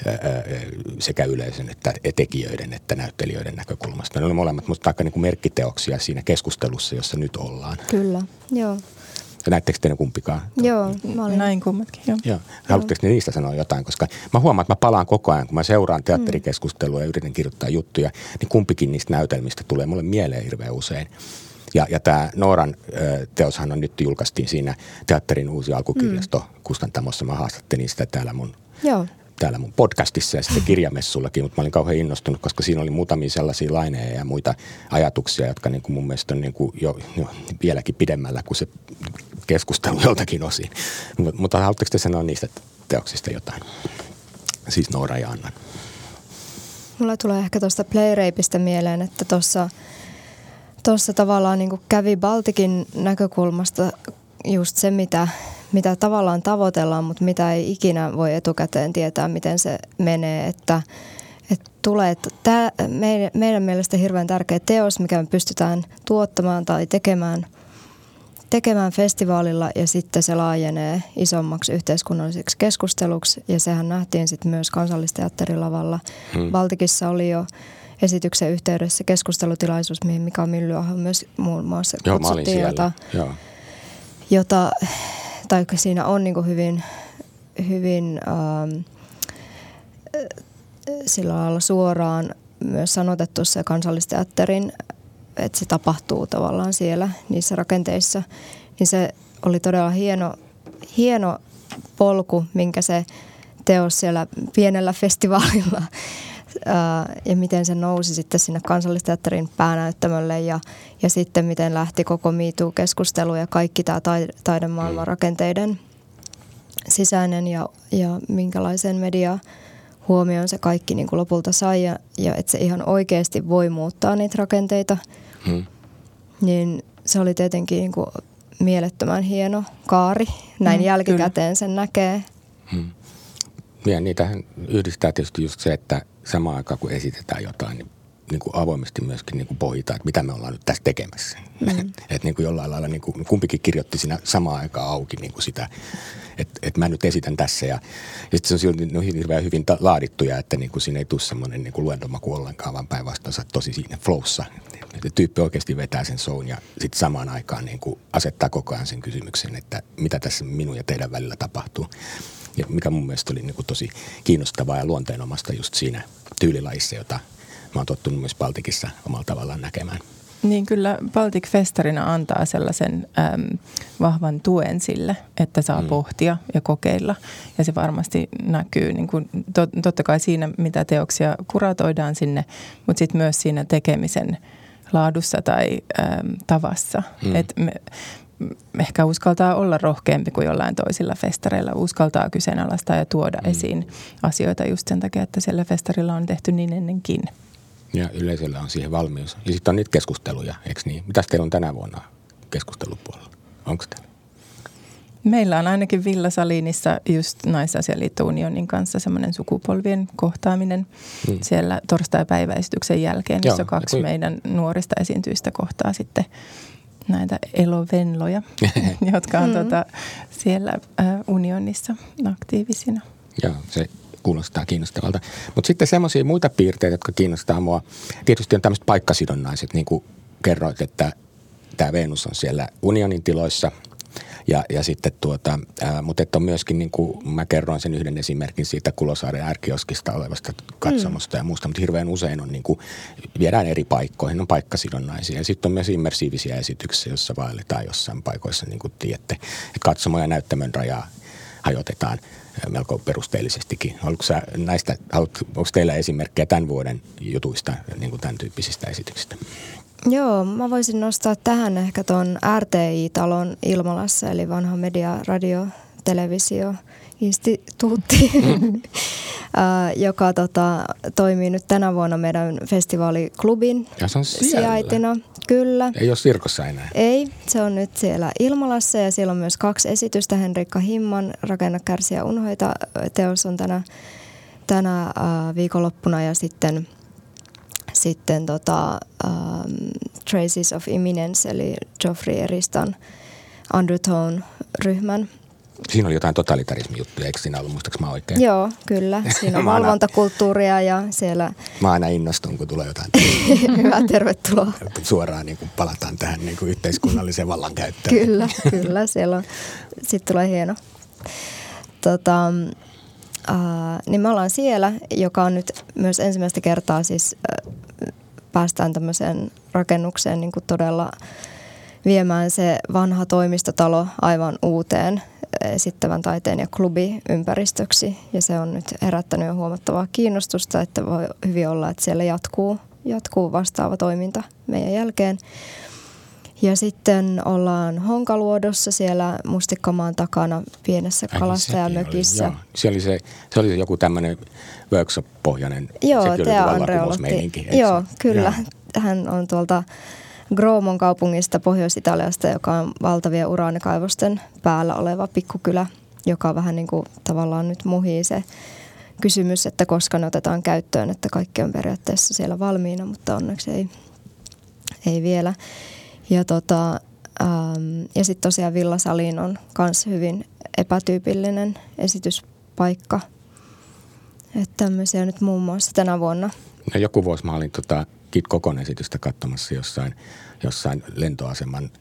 B: sekä yleisön että tekijöiden että näyttelijöiden näkökulmasta. Ne oli molemmat musta aika niin kuin merkkiteoksia siinä keskustelussa, jossa nyt ollaan.
C: Kyllä, joo.
B: Näittekö te ne kumpikaan?
C: Joo, mä olin.
D: Näin kummatkin, joo.
B: joo. Haluatteko niistä sanoa jotain? Koska mä huomaan, että mä palaan koko ajan, kun mä seuraan teatterikeskustelua ja yritän kirjoittaa juttuja, niin kumpikin niistä näytelmistä tulee mulle mieleen hirveän usein. Ja, ja tämä Nooran ö, teoshan on nyt julkaistiin siinä Teatterin uusi alkukirjasto mm. kustantamossa. Mä haastattelin sitä täällä mun,
C: joo.
B: täällä mun podcastissa ja sitten kirjamessullakin, mutta mä olin kauhean innostunut, koska siinä oli muutamia sellaisia laineja ja muita ajatuksia, jotka niin kuin mun mielestä on niin kuin jo, jo vieläkin pidemmällä kuin se keskustelu joltakin osin. Mut, mutta haluatteko te sanoa niistä teoksista jotain? Siis Noora ja Annan.
C: Mulla tulee ehkä tuosta Play Rapeista mieleen, että tuossa Tuossa tavallaan niin kuin kävi Baltikin näkökulmasta just se, mitä, mitä tavallaan tavoitellaan, mutta mitä ei ikinä voi etukäteen tietää, miten se menee. Että, että tulee, että tämä meidän, meidän mielestä hirveän tärkeä teos, mikä me pystytään tuottamaan tai tekemään, tekemään festivaalilla ja sitten se laajenee isommaksi yhteiskunnalliseksi keskusteluksi. Ja sehän nähtiin sitten myös Kansallisteatterilavalla. Hmm. Baltikissa oli jo esityksen yhteydessä keskustelutilaisuus, mihin Mika Myllyaho myös muun muassa
B: Joo,
C: kutsuttiin, jota, jota, tai siinä on niin kuin hyvin, hyvin ähm, sillä lailla suoraan myös sanotettu se Kansallisteatterin, että se tapahtuu tavallaan siellä niissä rakenteissa, niin se oli todella hieno, hieno polku, minkä se teos siellä pienellä festivaalilla ja miten se nousi sitten sinne Kansallisteatterin päänäyttämölle ja, ja sitten miten lähti koko Me Too-keskustelu ja kaikki tämä taidemaailman rakenteiden sisäinen ja, ja minkälaisen media huomioon se kaikki niin kuin lopulta sai ja, ja että se ihan oikeasti voi muuttaa niitä rakenteita, hmm. niin se oli tietenkin niin kuin mielettömän hieno kaari. Näin hmm, jälkikäteen kyllä. sen näkee.
B: Hmm. Ja niitähän yhdistää tietysti just se, että samaan aikaan kun esitetään jotain, niin, niin kuin avoimesti myöskin niin kuin pohditaan, että mitä me ollaan nyt tässä tekemässä. Mm. Että niin kuin jollain lailla niin kuin, kumpikin kirjoitti siinä samaan aikaan auki niin kuin sitä, että, että mä nyt esitän tässä. Ja, ja sitten se on silti hirveän hyvin laadittuja, että niin kuin siinä ei tule semmoinen niin kuin luentomaku ollenkaan, vaan päinvastoin tosi siinä flowssa. Että tyyppi oikeasti vetää sen shown ja sitten samaan aikaan niin kuin asettaa koko ajan sen kysymyksen, että mitä tässä minun ja teidän välillä tapahtuu. Ja mikä mun mielestä oli niin kuin tosi kiinnostavaa ja luonteenomasta just siinä tyylilajissa, jota mä oon tottunut myös Balticissa omalla tavallaan näkemään.
D: Niin kyllä Baltic Festarina antaa sellaisen äm, vahvan tuen sille, että saa mm. pohtia ja kokeilla. Ja se varmasti näkyy niin kuin, tot, totta kai siinä, mitä teoksia kuratoidaan sinne, mutta sitten myös siinä tekemisen laadussa tai äm, tavassa. Mm. Et me, ehkä uskaltaa olla rohkeampi kuin jollain toisilla festareilla. Uskaltaa kyseenalaistaa ja tuoda mm. esiin asioita just sen takia, että siellä festarilla on tehty niin ennenkin.
B: Ja yleisöllä on siihen valmius. Ja sitten on niitä keskusteluja, eikö niin? Mitäs teillä on tänä vuonna keskustelupuolella? Onko teillä?
D: Meillä on ainakin Villa Salinissa just Naisasialiitto Unionin kanssa semmoinen sukupolvien kohtaaminen hmm. siellä torstai-päiväesityksen jälkeen, jossa Joo, kaksi kui... meidän nuorista esiintyistä kohtaa sitten näitä elovenloja, jotka on mm. tuota, siellä äh, unionissa aktiivisina.
B: Joo, se kuulostaa kiinnostavalta. Mutta sitten semmoisia muita piirteitä, jotka kiinnostaa mua. Tietysti on tämmöiset paikkasidonnaiset, niin kuin kerroit, että tämä Venus on siellä unionin tiloissa. Ja, ja sitten tuota, ää, mutta että on myöskin, niin kuin mä kerroin sen yhden esimerkin siitä Kulosaaren ärkioskista olevasta katsomosta mm. ja muusta, mutta hirveän usein on niin kuin, viedään eri paikkoihin, on paikkasidonnaisia. Ja sitten on myös immersiivisiä esityksiä, joissa vaelletaan jossain paikoissa, niin kuin tiedätte, että katsomo- ja näyttämön rajaa hajotetaan melko perusteellisestikin. Oliko sä näistä, onko teillä esimerkkejä tämän vuoden jutuista, niin kuin tämän tyyppisistä esityksistä?
C: Joo, mä voisin nostaa tähän ehkä tuon R T I-talon Ilmalassa, eli vanha media, radio, televisio, instituutti, joka tota, toimii nyt tänä vuonna meidän festivaaliklubin sijaitina. Kyllä.
B: Ei ole Sirkossa enää.
C: Ei, se on nyt siellä Ilmalassa ja siellä on myös kaksi esitystä. Henrikka Himman, Rakenna, kärsiä, unhoita teos on tänä, tänä äh, viikonloppuna ja sitten Sitten tota, um, Traces of Imminence, eli Geoffrey Eristan Undertone-ryhmän.
B: Siinä oli jotain totalitarismi-juttuja, eikö siinä ollut, muistaaks mä oikein?
C: Joo, kyllä. Siinä on valvontakulttuuria ja siellä...
B: Mä aina innostun, kun tulee jotain.
C: Hyvä, tervetuloa.
B: Suoraan niin kuin palataan tähän niin kuin yhteiskunnalliseen vallankäyttöön.
C: Kyllä, kyllä. Siellä on... Sitten tulee hieno. Tota... Uh, niin me ollaan siellä, joka on nyt myös ensimmäistä kertaa siis uh, päästään tämmöiseen rakennukseen niin kuin todella viemään se vanha toimistotalo aivan uuteen esittävän taiteen ja klubiympäristöksi. Ja se on nyt herättänyt jo huomattavaa kiinnostusta, että voi hyvin olla, että siellä jatkuu, jatkuu vastaava toiminta meidän jälkeen. Ja sitten ollaan Honkaluodossa siellä Mustikkamaan takana pienessä kalastajamökissä.
B: Oli, se, oli se, se oli se joku tämmöinen workshop-pohjainen.
C: Joo, Tea Andreolotti. Joo, kyllä. Joo. Hän on tuolta Gromon kaupungista Pohjois-Italiasta, joka on valtavia uraanikaivosten päällä oleva pikkukylä, joka vähän niin kuin tavallaan nyt muhii se kysymys, että koska ne otetaan käyttöön, että kaikki on periaatteessa siellä valmiina, mutta onneksi ei, ei vielä. Ja, tota, ähm, ja sitten tosiaan Villa Salin on myös hyvin epätyypillinen esityspaikka. Että tämmöisiä nyt muun muassa tänä vuonna.
B: No joku vuosi mä olin tota Kid Kokon esitystä katsomassa jossain jossain lentoaseman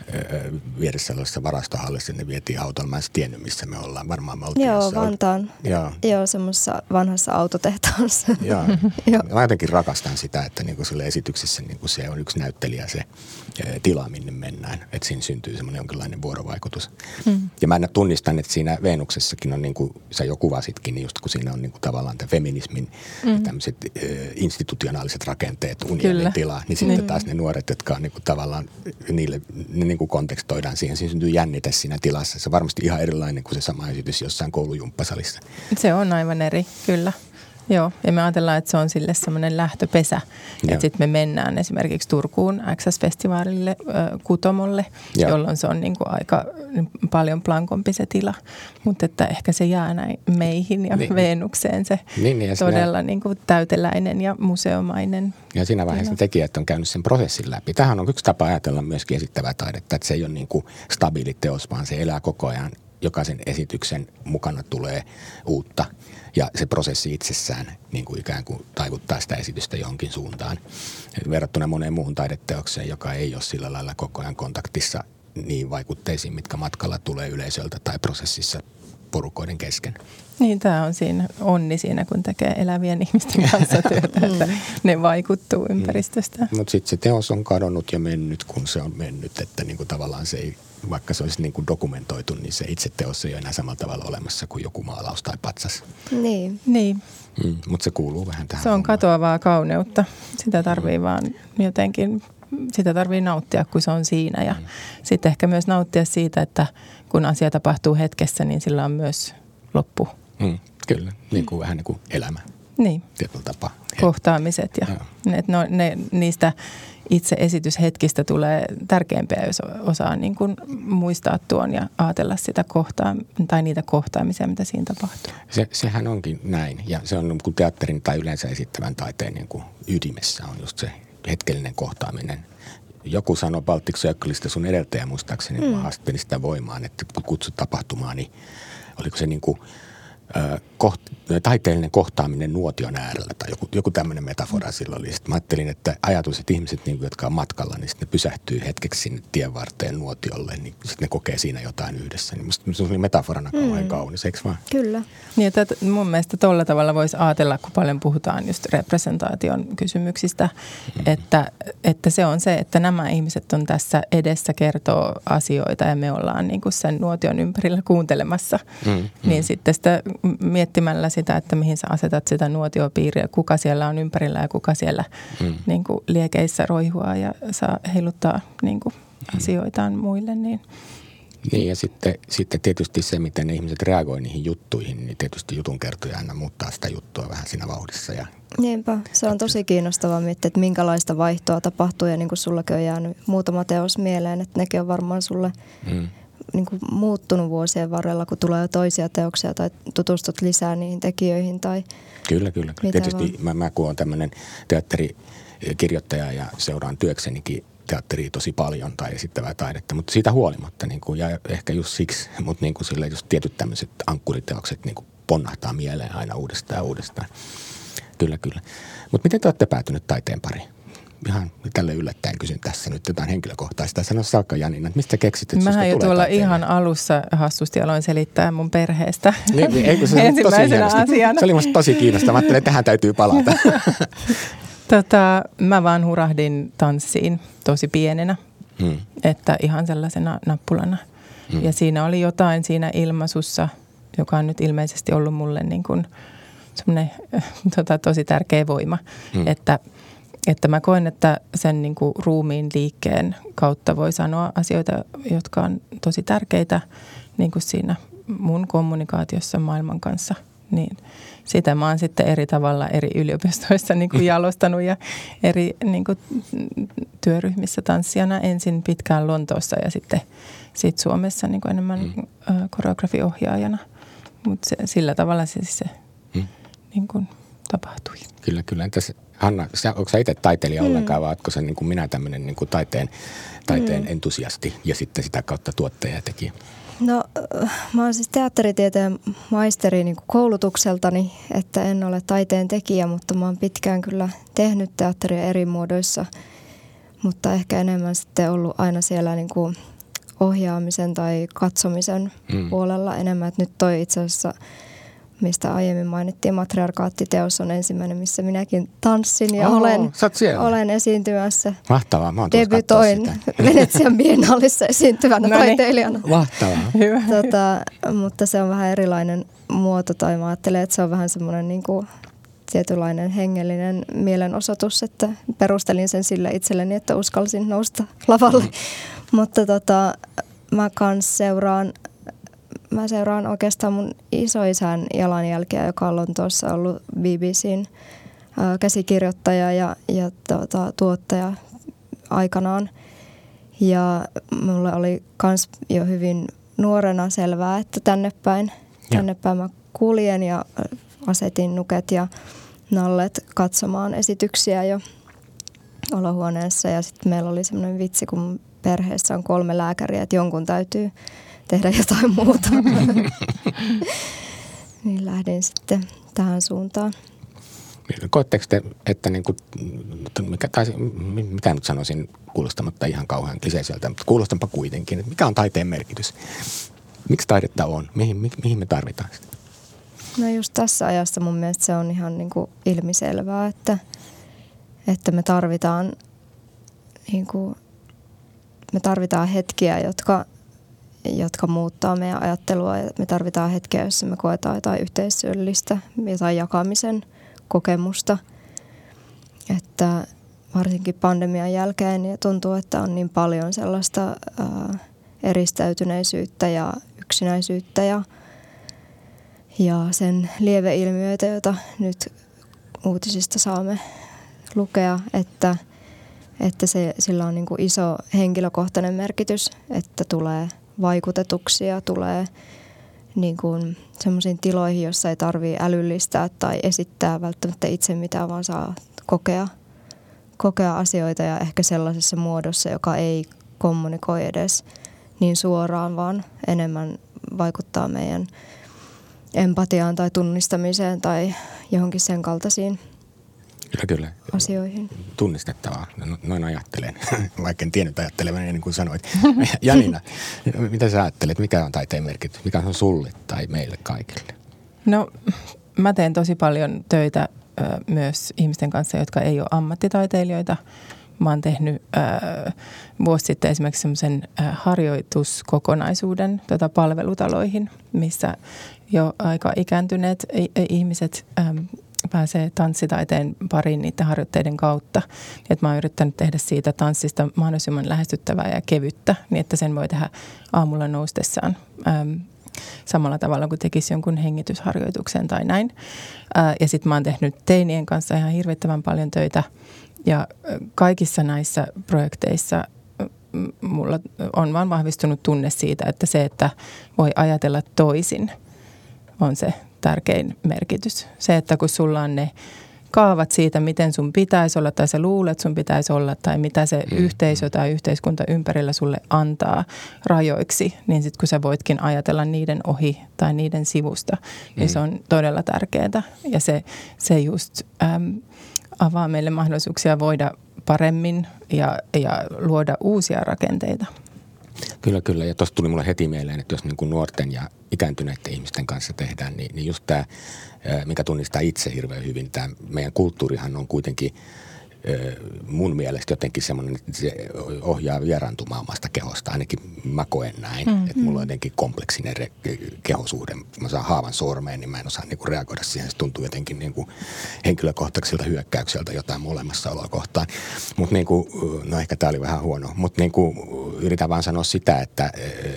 B: vieressä olevassa varastohallissa, ne vietiin autolla. Mä en tiennyt, missä me ollaan. Varmaan me oltiin
C: Joo,
B: jossain.
C: Vantaan.
B: Joo,
C: Joo semmoisessa vanhassa autotehtaassa.
B: Joo.
C: Joo.
B: Mä jotenkin rakastan sitä, että niinku sille esityksessä niinku se on yksi näyttelijä se e, tila, minne mennään. Että siinä syntyy semmoinen jonkinlainen vuorovaikutus. Mm. Ja mä tunnistan, että siinä Veenuksessakin on, niin kuin sä jo kuvasitkin, niin just kun siinä on niinku tavallaan tämä feminismin mm. tämmöiset e, institutionaaliset rakenteet, unionin tila, niin sitten mm. taas ne nuoret, jotka on niinku tavallaan, niille ne niinku kontekstoidaan siihen. Siinä syntyy jännite siinä tilassa. Se on varmasti ihan erilainen kuin se sama esitys jossain koulujumppasalissa.
D: Se on aivan eri, kyllä. Joo, ja me ajatellaan, että se on sille semmoinen lähtöpesä. Että sitten me mennään esimerkiksi Turkuun X S-festivaalille, äh, Kutomolle, Joo. jolloin se on niinku aika paljon plankompi se tila. Mutta että ehkä se jää näin meihin ja niin. Veenukseen se niin, niin, todella näin. Niinku täyteläinen ja museomainen. Ja
B: siinä vaiheessa ne tekijät on käynyt sen prosessin läpi. Tämähän on yksi tapa ajatella myöskin esittävää taidetta, että se ei ole niinku stabiili teos, vaan se elää koko ajan. Jokaisen esityksen mukana tulee uutta ja se prosessi itsessään niin kuin ikään kuin taivuttaa sitä esitystä johonkin suuntaan. Verrattuna moneen muuhun taideteokseen, joka ei ole sillä lailla koko ajan kontaktissa niin vaikutteisiin, mitkä matkalla tulee yleisöltä tai prosessissa porukoiden kesken.
D: Niin, tämä on siinä onni siinä, kun tekee elävien ihmisten kanssa työtä, että ne vaikuttuu ympäristöstä.
B: Mm. Mutta sitten se teos on kadonnut ja mennyt, kun se on mennyt, että niinku tavallaan se ei, vaikka se olisi niinku dokumentoitu, niin se itse teos ei ole enää samalla tavalla olemassa kuin joku maalaus tai patsas.
C: Niin.
D: niin.
B: Mm, mutta se kuuluu vähän tähän.
D: Se on katoavaa kauneutta. Sitä tarvii mm. vaan jotenkin, sitä tarvii nauttia, kun se on siinä. Ja mm. sitten ehkä myös nauttia siitä, että kun asia tapahtuu hetkessä, niin sillä on myös loppu.
B: Mm, kyllä, niin kuin, mm. vähän niin kuin elämä.
D: Niin.
B: Tietyllä tapaa.
D: Kohtaamiset ja ne, no, ne, niistä itse esityshetkistä tulee tärkeämpiä, jos osaa niin kuin muistaa tuon ja ajatella sitä kohtaa, tai niitä kohtaamisia, mitä siinä tapahtuu.
B: Se, sehän onkin näin, ja se on kuin teatterin tai yleensä esittävän taiteen niin kuin ydimessä on just se hetkellinen kohtaaminen. Joku sanoi Baltic Circleista, sun edeltäjä muistaakseni, mm. kun haastattelin sitä voimaan, että kun kutsut tapahtumaan, niin oliko se niin kuin Koht, taiteellinen kohtaaminen nuotion äärellä tai joku, joku tämmöinen metafora silloin oli. Sitten mä ajattelin, että ajatus, että ihmiset, niin kuin, jotka on matkalla, niin sitten ne pysähtyy hetkeksi sinne tien varteen nuotiolle, niin sitten ne kokee siinä jotain yhdessä. Niin musta se oli metaforana kauhean mm. kaunis, eikö vaan?
C: Kyllä.
D: Niin, että mun mielestä tolla tavalla voisi ajatella, kun paljon puhutaan just representaation kysymyksistä, mm-hmm. että, että se on se, että nämä ihmiset on tässä edessä, kertoo asioita ja me ollaan niin kuin sen nuotion ympärillä kuuntelemassa. Mm-hmm. Niin sitten sitä miettimällä sitä, että mihin sä asetat sitä nuotiopiiriä, kuka siellä on ympärillä ja kuka siellä mm. niin kuin liekeissä roihua ja saa heiluttaa niin kuin mm. asioitaan muille. Niin.
B: niin ja sitten, sitten tietysti se, miten ne ihmiset reagoi niihin juttuihin, niin tietysti jutunkertoja aina muuttaa sitä juttua vähän siinä vauhdissa. Ja
C: niinpä, se on tosi kiinnostavaa miettiä, että minkälaista vaihtoa tapahtuu ja niin kuin sullakin on jäänyt muutama teos mieleen, että nekin on varmaan sulle mm. niin kuin muuttunut vuosien varrella, kun tulee jo toisia teoksia tai tutustut lisää niihin tekijöihin tai
B: Kyllä, kyllä. Tietysti mä, mä kun olen tämmöinen teatterikirjoittaja ja seuraan työksenikin teatteria tosi paljon tai esittävää taidetta, mutta siitä huolimatta niin kuin, ja ehkä just siksi, mutta niin kuin sille just tietyt tämmöiset ankkuriteokset niin kuin ponnahtaa mieleen aina uudestaan ja uudestaan. Kyllä, kyllä. Mutta miten te olette päätynyt taiteen pariin? Ihan tälle yllättäen kysyn tässä nyt jotain henkilökohtaista. Sano Salka Janina, että mistä keksit, että
D: Mähän jo tuolla
B: taiteelle?
D: Ihan alussa hassusti aloin selittää mun perheestä
B: niin, niin, eikö se
D: ensimmäisenä
B: tosi
D: asiana.
B: Se oli musta tosi kiinnostavaa. Mä ajattelin, että tähän täytyy palata.
D: tota, mä vaan hurahdin tanssiin tosi pienenä, hmm. että ihan sellaisena nappulana. Hmm. Ja siinä oli jotain siinä ilmaisussa, joka on nyt ilmeisesti ollut mulle niin kuin semmoinen tota, tosi tärkeä voima, hmm. että Että mä koen, että sen niin kuin ruumiin liikkeen kautta voi sanoa asioita, jotka on tosi tärkeitä niin kuin siinä mun kommunikaatiossa maailman kanssa. Niin sitä mä oon sitten eri tavalla eri yliopistoissa niin kuin jalostanut ja eri niin kuin työryhmissä tanssijana ensin pitkään Lontoossa ja sitten sit Suomessa niin kuin enemmän mm. koreografiohjaajana. Mutta sillä tavalla se, se mm. niin kuin tapahtui.
B: Kyllä, kyllä. Entäs Hanna, sä, onko sä itse taiteilija mm. ollenkaan vai ootko sä niin kuin minä tämmöinen niin kuin taiteen, taiteen mm. entusiasti ja sitten sitä kautta tuottaja ja tekijä?
C: No mä oon siis teatteritieteen maisteri niin kuin koulutukseltani, että en ole taiteen tekijä, mutta mä oon pitkään kyllä tehnyt teatteria eri muodoissa. mutta ehkä enemmän sitten ollut aina siellä niin kuin ohjaamisen tai katsomisen mm. puolella enemmän. Että nyt toi itse asiassa, mistä aiemmin mainittiin, Matriarkaattiteos on ensimmäinen, missä minäkin tanssin ja
B: oh,
C: olen,
B: olen
C: esiintymässä.
B: Mahtavaa, mä oon
C: debytoin Venetsian biennaalissa esiintyvänä no taiteilijana.
B: Mahtavaa.
C: Hyvä. Tota, mutta se on vähän erilainen muoto, tai mä ajattelen, että se on vähän semmoinen niin kuin tietynlainen hengellinen mielenosoitus, että perustelin sen sille itselleni, että uskalsin nousta lavalle. Mm. Mutta tota, mä kans seuraan, mä seuraan oikeastaan mun isoisän jalanjälkeä, joka on Lontoossa ollut B B C:n ää, käsikirjoittaja ja, ja tota, tuottaja aikanaan. Ja mulle oli kans jo hyvin nuorena selvää, että tänne päin, tänne päin mä kuljen ja asetin nuket ja nallet katsomaan esityksiä jo olohuoneessa. Ja sitten meillä oli semmoinen vitsi, kun perheessä on kolme lääkäriä, että jonkun täytyy tehdä jotain muuta. Niin lähdin sitten tähän suuntaan.
B: Koetteko te, että niin kuin, mikä, tai, mitä nyt sanoisin kuulostamatta ihan kauhean kliseiseltä, mutta kuulostanpa kuitenkin, että mikä on taiteen merkitys? Miksi taidetta on? Mihin, mi, mihin me tarvitaan sitä?
C: No just tässä ajassa mun mielestä se on ihan niin kuin ilmiselvää, että, että me tarvitaan niin kuin, me tarvitaan hetkiä, jotka, jotka muuttaa meidän ajattelua. Ja me tarvitaan hetkiä, jossa me koetaan jotain yhteisöllistä, jotain jakamisen kokemusta. Että varsinkin pandemian jälkeen ja tuntuu, että on niin paljon sellaista ää, eristäytyneisyyttä ja yksinäisyyttä ja, ja sen lieveilmiöitä, joita nyt uutisista saamme lukea, että Että se, sillä on niin kuin iso henkilökohtainen merkitys, että tulee vaikutetuksia, tulee niin kuin semmoisiin tiloihin, jossa ei tarvitse älyllistää tai esittää välttämättä itse mitään, vaan saa kokea, kokea asioita ja ehkä sellaisessa muodossa, joka ei kommunikoi edes niin suoraan, vaan enemmän vaikuttaa meidän empatiaan tai tunnistamiseen tai johonkin sen kaltaisiin
B: Kyllä, kyllä.
C: asioihin.
B: Tunnistettavaa. Noin ajattelen, vaikka en tiennyt ajattelevan, niin kuin sanoit. Janina, mitä sä ajattelet? Mikä on taiteen merkitys? Mikä on sulle tai meille kaikille?
D: No, mä teen tosi paljon töitä ö, myös ihmisten kanssa, jotka ei ole ammattitaiteilijoita. Mä oon tehnyt ö, vuosi sitten esimerkiksi semmoisen ö, harjoituskokonaisuuden tota, palvelutaloihin, missä jo aika ikääntyneet ihmiset ö, pääsee tanssitaiteen pariin niiden harjoitteiden kautta. Et mä oon yrittänyt tehdä siitä tanssista mahdollisimman lähestyttävää ja kevyttä, niin että sen voi tehdä aamulla noustessaan äm, samalla tavalla kuin tekisi jonkun hengitysharjoituksen tai näin. Ää, ja sitten mä oon tehnyt teinien kanssa ihan hirvittävän paljon töitä ja kaikissa näissä projekteissa mulla on vaan vahvistunut tunne siitä, että se, että voi ajatella toisin, on se tärkein merkitys. Se, että kun sulla on ne kaavat siitä, miten sun pitäisi olla tai sä luulet sun pitäisi olla tai mitä se mm. yhteisö tai yhteiskunta ympärillä sulle antaa rajoiksi, niin sitten kun sä voitkin ajatella niiden ohi tai niiden sivusta, mm. niin se on todella tärkeää. Ja se, se just äm, avaa meille mahdollisuuksia voida paremmin ja, ja luoda uusia rakenteita.
B: Kyllä, kyllä. Ja tuossa tuli mulle heti mieleen, että jos niin kuin nuorten ja ikääntyneiden ihmisten kanssa tehdään, niin, niin just tämä, mikä tunnistaa itse hirveän hyvin, tämä meidän kulttuurihan on kuitenkin mun mielestä jotenkin semmoinen, että se ohjaa vieraantumaan omasta kehosta. Ainakin mä koen näin, mm-hmm. että mulla on jotenkin kompleksinen re- kehosuhde. Mä saan haavan sormeen, niin mä en osaa niinku reagoida siihen. Se tuntuu jotenkin niinku henkilökohtaiselta hyökkäykseltä jotain mun olemassaoloa kohtaan. Mutta niinku, no ehkä tää oli vähän huono, mutta niinku, yritän vaan sanoa sitä, että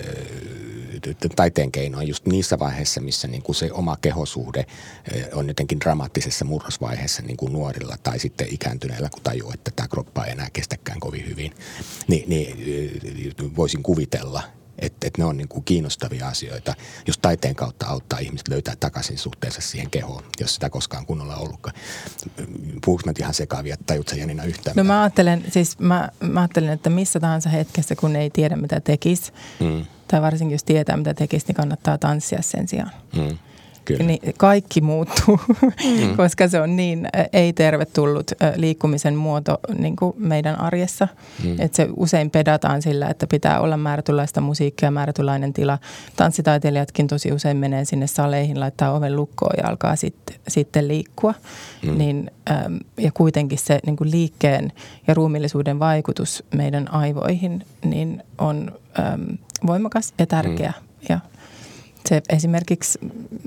B: taiteen keino on just niissä vaiheissa, missä niin kuin se oma kehosuhde on jotenkin dramaattisessa murrosvaiheessa niin kuin nuorilla tai sitten ikääntyneillä, kun tajuu, että tämä kroppa ei enää kestäkään kovin hyvin. Ni, niin voisin kuvitella, että, että ne on niin kuin kiinnostavia asioita, jos taiteen kautta auttaa ihmiset löytää takaisin suhteessa siihen kehoon, jos sitä koskaan kunnolla ollutkaan. Puhuuko mä ihan sekaavia, tajutko sä Janina yhtään?
D: No mä ajattelen, siis mä, mä ajattelen, että missä tahansa hetkessä, kun ei tiedä mitä tekisi, mm. tai varsinkin jos tietää mitä tekisi, niin kannattaa tanssia sen sijaan. Mm. niin kaikki muuttuu, mm. koska se on niin ei-tervetullut liikkumisen muoto niin kuin meidän arjessa. Mm. Että se usein pedataan sillä, että pitää olla määrätynlaista musiikkia, määrätynlainen tila. Tanssitaiteilijatkin tosi usein menee sinne saleihin, laittaa oven lukkoon ja alkaa sitten, sitten liikkua. Mm. Niin, ja kuitenkin se niin kuin liikkeen ja ruumillisuuden vaikutus meidän aivoihin niin on äm, voimakas ja tärkeä. Mm. Ja se esimerkiksi,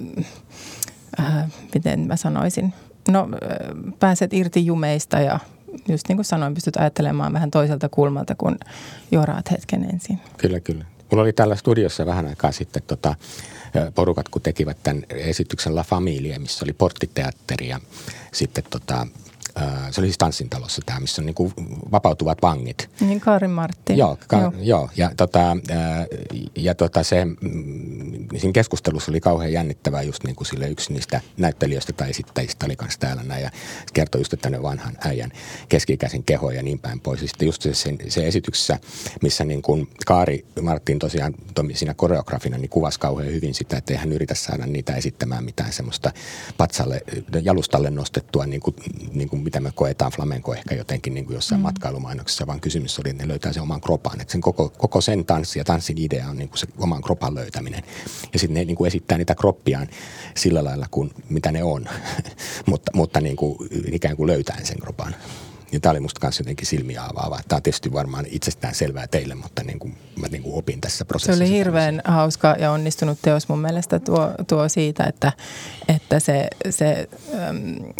D: äh, miten mä sanoisin, no äh, pääset irti jumeista ja just niin kuin sanoin, pystyt ajattelemaan vähän toiselta kulmalta, kun joraat hetken ensin.
B: Kyllä, kyllä. Mulla oli täällä studiossa vähän aikaa sitten tota, porukat, kun tekivät tämän esityksen La Familie, missä oli porttiteatteri ja sitten tota, se oli siis Tanssintalossa tämä, missä on niin kuin vapautuvat vangit.
D: Niin Kaari Martti.
B: Joo, ka- joo. joo. Ja, tota, ja tota se, siinä keskustelussa oli kauhean jännittävää just niin kuin sille yksi niistä näyttelijöistä tai esittäjistä oli kanssa täällä näin ja kertoi just, että ne vanhan äijän keski-ikäisen keho ja niin päin pois. Ja sitten just se, se, se esityksessä, missä niin kuin Kaari Martin tosiaan toimi siinä koreografina, niin kuvasi kauhean hyvin sitä, että ei hän yritä saada niitä esittämään mitään semmoista patsalle, jalustalle nostettua niin kuin, niin kuin mitä me koetaan flamenco ehkä jotenkin niin kuin jossain mm. matkailumainoksessa, vaan kysymys oli, että ne löytää sen oman kropan. Että sen koko, koko sen tanssi ja tanssin idea on niin kuin se oman kropan löytäminen. Ja sitten ne niin kuin esittää niitä kroppiaan sillä lailla kuin mitä ne on, mutta, mutta niin kuin ikään kuin löytäen sen kropan. Ja tämä oli musta kanssa jotenkin silmiä avaavaa. Tämä on tietysti varmaan itsestään selvää teille, mutta niin kuin mä niin kuin opin tässä prosessissa.
D: Se oli hirveän tämmöisen hauska ja onnistunut teos mun mielestä tuo, tuo siitä, että, että se, se ähm,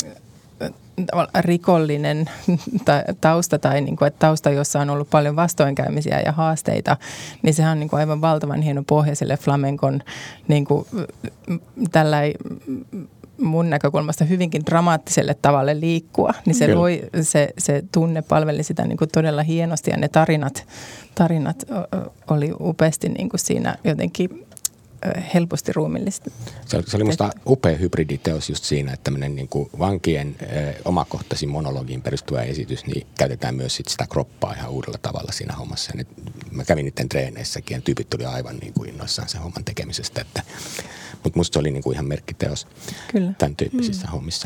D: rikollinen tausta tai niin kuin, että tausta, jossa on ollut paljon vastoinkäymisiä ja haasteita, niin sehän on niin kuin aivan valtavan hieno pohja sille flamenkon niin kuin, tällai mun näkökulmasta hyvinkin dramaattiselle tavalle liikkua. Niin se, loi, se, se tunne palveli sitä niin kuin todella hienosti ja ne tarinat, tarinat oli upeasti niin kuin siinä jotenkin helposti ruumillista.
B: Se, se oli musta upea hybriditeos just siinä, että tämmöinen niin kuin vankien eh, omakohtaisiin monologiin perustuva esitys, niin käytetään myös sit sitä kroppaa ihan uudella tavalla siinä hommassa. Ja nyt, mä kävin niiden treeneissäkin ja tyypit tuli aivan niin kuin innoissaan sen homman tekemisestä. Että, mutta musta se oli niin kuin ihan merkkiteos Kyllä. tämän tyyppisissä mm. hommissa.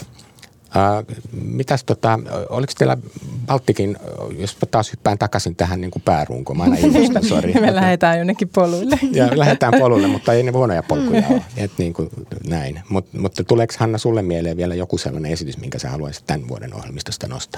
B: Uh, mitäs tota, oliko teillä Baltikin, jos taas hyppään takaisin tähän niin kuin päärunkoon, mä aina innostun, sori.
D: Me lähdetään jonnekin poluille.
B: Ja lähdetään poluille, mutta ei ne huonoja polkuja ole, et niin kuin näin. Mut, mutta tuleeko Hanna sulle mieleen vielä joku sellainen esitys, minkä sä haluaisit tämän vuoden ohjelmistosta nostaa?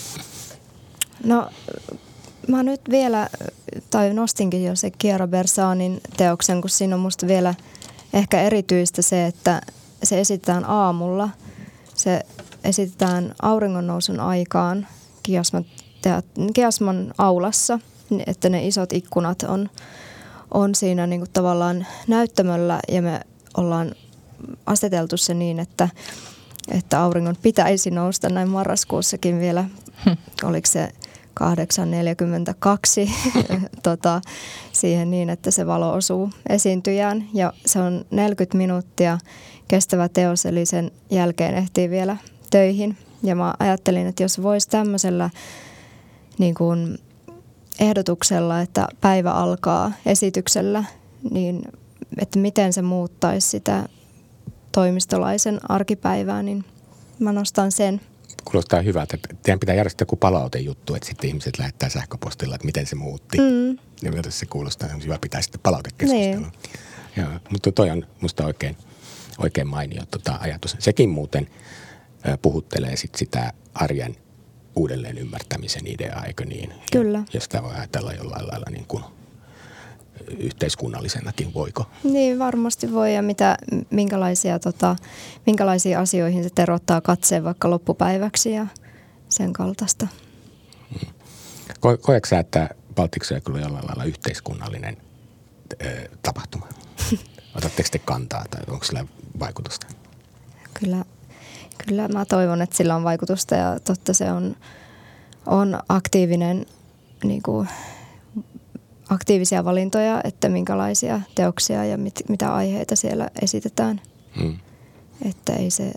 C: No mä nyt vielä, tai nostinkin jo se Chiara Bersanin teoksen, kun siinä on musta vielä ehkä erityistä se, että se esitetään aamulla. Se esitetään auringonnousun aikaan Kiasman, Kiasman aulassa, että ne isot ikkunat on, on siinä niin kuin tavallaan näyttämöllä ja me ollaan aseteltu se niin, että, että auringon pitäisi nousta näin marraskuussakin vielä, hmm. oliko se kahdeksan neljäkymmentäkaksi tota, siihen niin, että se valo osuu esiintyjään ja se on neljäkymmentä minuuttia kestävä teos, eli sen jälkeen ehtii vielä töihin. Ja mä ajattelin, että jos voisi tämmöisellä niin kuin ehdotuksella, että päivä alkaa esityksellä, niin että miten se muuttaisi sitä toimistolaisen arkipäivää, niin mä nostan sen.
B: Kuulostaa hyvältä, että teidän pitää järjestää joku palautejuttu, että sitten ihmiset lähettää sähköpostilla, että miten se muutti. Mm. Ja miltä se kuulostaa, on hyvä pitää sitten palautekeskustelua. Niin. Ja, mutta toi on musta oikein, oikein mainio tota, ajatus. Sekin muuten äh, puhuttelee sit sitä arjen uudelleen ymmärtämisen ideaa, eikö niin?
C: Kyllä.
B: Ja, ja sitä voi ajatella jollain lailla niin kuin yhteiskunnallisenakin, voiko?
C: Niin, varmasti voi. Ja mitä, minkälaisia, tota, minkälaisiin asioihin se terottaa katseen vaikka loppupäiväksi ja sen kaltaista.
B: Hmm. Ko, koetko sä, että Baltic on jollain lailla yhteiskunnallinen ö, tapahtuma? Otatteko te kantaa tai onko sillä vaikutusta?
C: Kyllä, kyllä mä toivon, että sillä on vaikutusta ja totta se on, on aktiivinen niin kuin aktiivisia valintoja, että minkälaisia teoksia ja mit, mitä aiheita siellä esitetään. Hmm. Että ei se,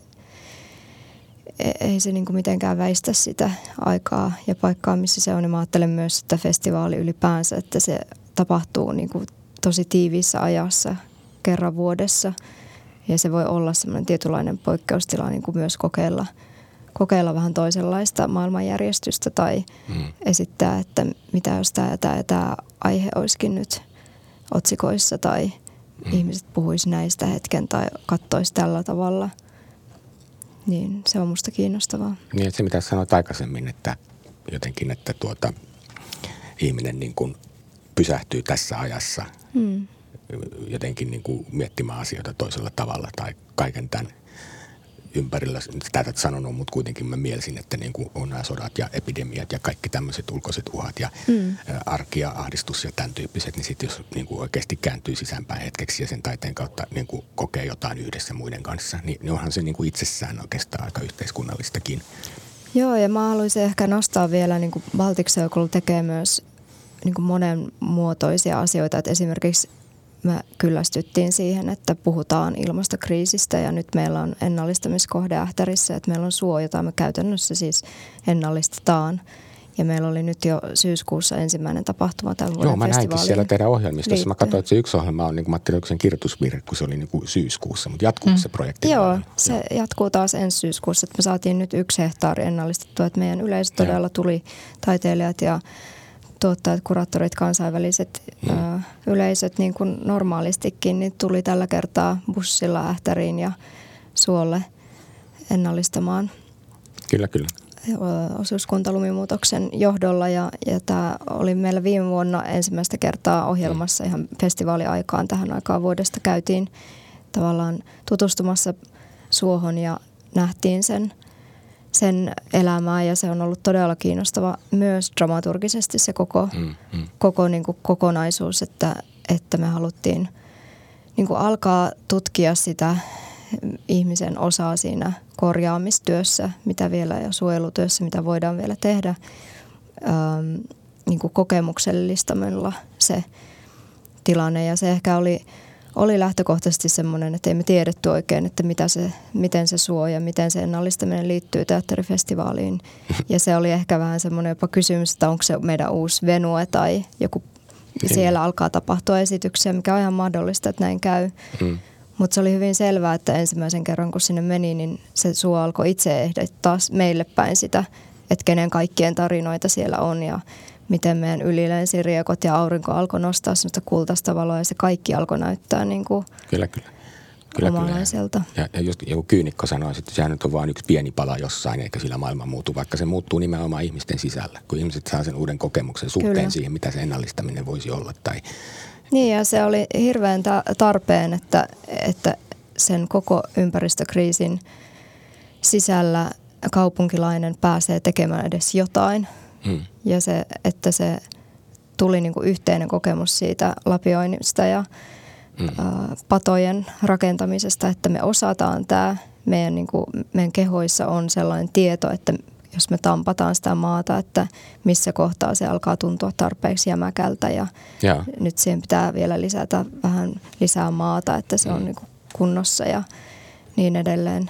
C: ei se niin kuin mitenkään väistä sitä aikaa ja paikkaa, missä se on. Ja mä ajattelen myös, että festivaali ylipäänsä, että se tapahtuu niin kuin tosi tiiviissä ajassa kerran vuodessa. Ja se voi olla semmoinen tietynlainen poikkeustila niin kuin myös kokeilla, kokeilla vähän toisenlaista maailmanjärjestystä tai mm. esittää, että mitä jos tämä ja tämä ja tämä aihe olisikin nyt otsikoissa tai mm. ihmiset puhuisi näistä hetken tai katsoisi tällä tavalla. Niin se on musta kiinnostavaa.
B: Niin, että se mitä sanoit aikaisemmin, että jotenkin, että tuota, ihminen niin kuin pysähtyy tässä ajassa mm. jotenkin niin kuin miettimään asioita toisella tavalla tai kaiken tämän ympärillä. Tätä et sanonut, mutta kuitenkin mä mielsin, että niin kuin on nämä sodat ja epidemiat ja kaikki tämmöiset ulkoiset uhat ja mm. arki ja ahdistus ja tämän tyyppiset, niin sitten jos niin kuin oikeasti kääntyy sisäänpäin hetkeksi ja sen taiteen kautta niin kuin kokee jotain yhdessä muiden kanssa, niin, niin onhan se niin kuin itsessään oikeastaan aika yhteiskunnallistakin.
C: Joo, ja mä haluaisin ehkä nostaa vielä, niin kuin Baltic Circle tekee myös niin kuin monenmuotoisia asioita, että esimerkiksi me kyllästyttiin siihen, että puhutaan ilmastokriisistä ja nyt meillä on ennallistamiskohde Ähtärissä, että meillä on suo, jota me käytännössä siis ennallistetaan. Ja meillä oli nyt jo syyskuussa ensimmäinen tapahtuma tämän vuoden
B: Joo, mä näinkin siellä teidän ohjelmistossa.
C: liittyen.
B: Mä katsoin, että se yksi ohjelma on, niin kuin mä ajattelin, sen kirjoitusvirhe, kun se oli niin kuin syyskuussa, mutta jatkuuko mm. se projekti?
C: Joo,
B: vaan?
C: se Joo. jatkuu taas ensi syyskuussa. Että me saatiin nyt yksi hehtaari ennallistettua, että meidän yleisö todella Joo. tuli, taiteilijat ja tuottajat, kuraattorit, kansainväliset mm. ö, yleisöt niin kuin normaalistikin, niin tuli tällä kertaa bussilla Ähtäriin ja Suolle ennallistamaan.
B: Kyllä, kyllä.
C: Osuuskuntalumimuutoksen johdolla ja, ja tämä oli meillä viime vuonna ensimmäistä kertaa ohjelmassa ihan festivaaliaikaan. Tähän aikaan vuodesta käytiin tavallaan tutustumassa suohon ja nähtiin sen, sen elämää ja se on ollut todella kiinnostava myös dramaturgisesti se koko, mm, mm. koko niin kuin kokonaisuus, että, että me haluttiin niin kuin alkaa tutkia sitä ihmisen osaa siinä korjaamistyössä, mitä vielä ja suojelutyössä, mitä voidaan vielä tehdä ähm, niin kuin kokemuksellistamalla se tilanne. Ja se ehkä oli, oli lähtökohtaisesti semmoinen, että ei me tiedetty oikein, että mitä se, miten se suo ja miten se ennallistaminen liittyy teatterifestivaaliin. Ja se oli ehkä vähän semmoinen jopa kysymys, että onko se meidän uusi venue tai joku, siellä alkaa tapahtua esityksiä, mikä on ihan mahdollista, että näin käy. Mm. Mutta se oli hyvin selvää, että ensimmäisen kerran kun sinne meni, niin se suo alkoi itse ehdottaa meille päin sitä, että kenen kaikkien tarinoita siellä on ja miten meidän ylilensiriekot ja aurinko alkoi nostaa sellaista kultaista valoa ja se kaikki alkoi näyttää niin kuin
B: kyllä, kyllä. Kyllä,
C: omalaiselta.
B: Kyllä. Ja, ja just joku kyynikko sanoi, että sehän nyt on vain yksi pieni pala jossain, eikä sillä maailma muutu, vaikka se muuttuu nimenomaan ihmisten sisällä, kun ihmiset saa sen uuden kokemuksen suhteen kyllä. siihen, mitä se ennallistaminen voisi olla tai
C: niin ja se oli hirveän tarpeen, että, että sen koko ympäristökriisin sisällä kaupunkilainen pääsee tekemään edes jotain. Hmm. Ja se, että se tuli niin kuin yhteinen kokemus siitä lapioinnista ja hmm. ä, patojen rakentamisesta, että me osataan tämä. Meidän, niin kuin, meidän kehoissa on sellainen tieto, että jos me tampataan sitä maata, että missä kohtaa se alkaa tuntua tarpeeksi jämäkältä ja, ja. nyt siihen pitää vielä lisätä vähän lisää maata, että se mm. on niin kuin kunnossa ja niin edelleen.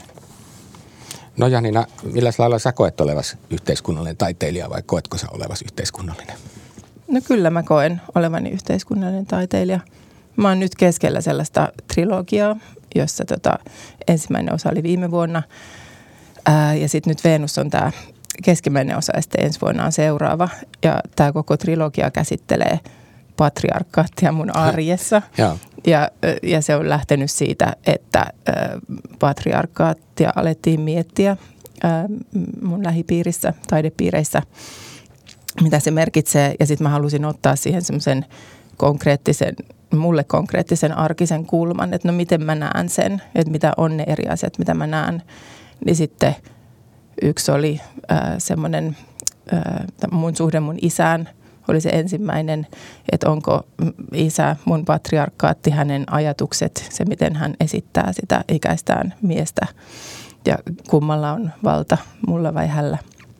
B: No Janina, millä lailla sä koet olevasi yhteiskunnallinen taiteilija vai koetko sä olevasi yhteiskunnallinen?
D: No kyllä mä koen olevani yhteiskunnallinen taiteilija. Mä oon nyt keskellä sellaista trilogiaa, jossa tota, ensimmäinen osa oli viime vuonna. Ää, ja sitten nyt Venus on tämä keskimmäinen osa ja sitten ensi vuonna on seuraava. Ja tämä koko trilogia käsittelee patriarkaattia mun arjessa. Ja, ja, ja se on lähtenyt siitä, että ä, patriarkaattia alettiin miettiä ä, mun lähipiirissä, taidepiireissä, mitä se merkitsee. Ja sitten mä halusin ottaa siihen semmoisen konkreettisen, mulle konkreettisen arkisen kulman, että no miten mä näen sen, että mitä on ne eri asiat, mitä mä näen. Niin sitten yksi oli äh, semmoinen, äh, mun suhde mun isään oli se ensimmäinen, että onko isä mun patriarkaatti, hänen ajatukset, se miten hän esittää sitä ikäistään miestä ja kummalla on valta, mulla vai hällä.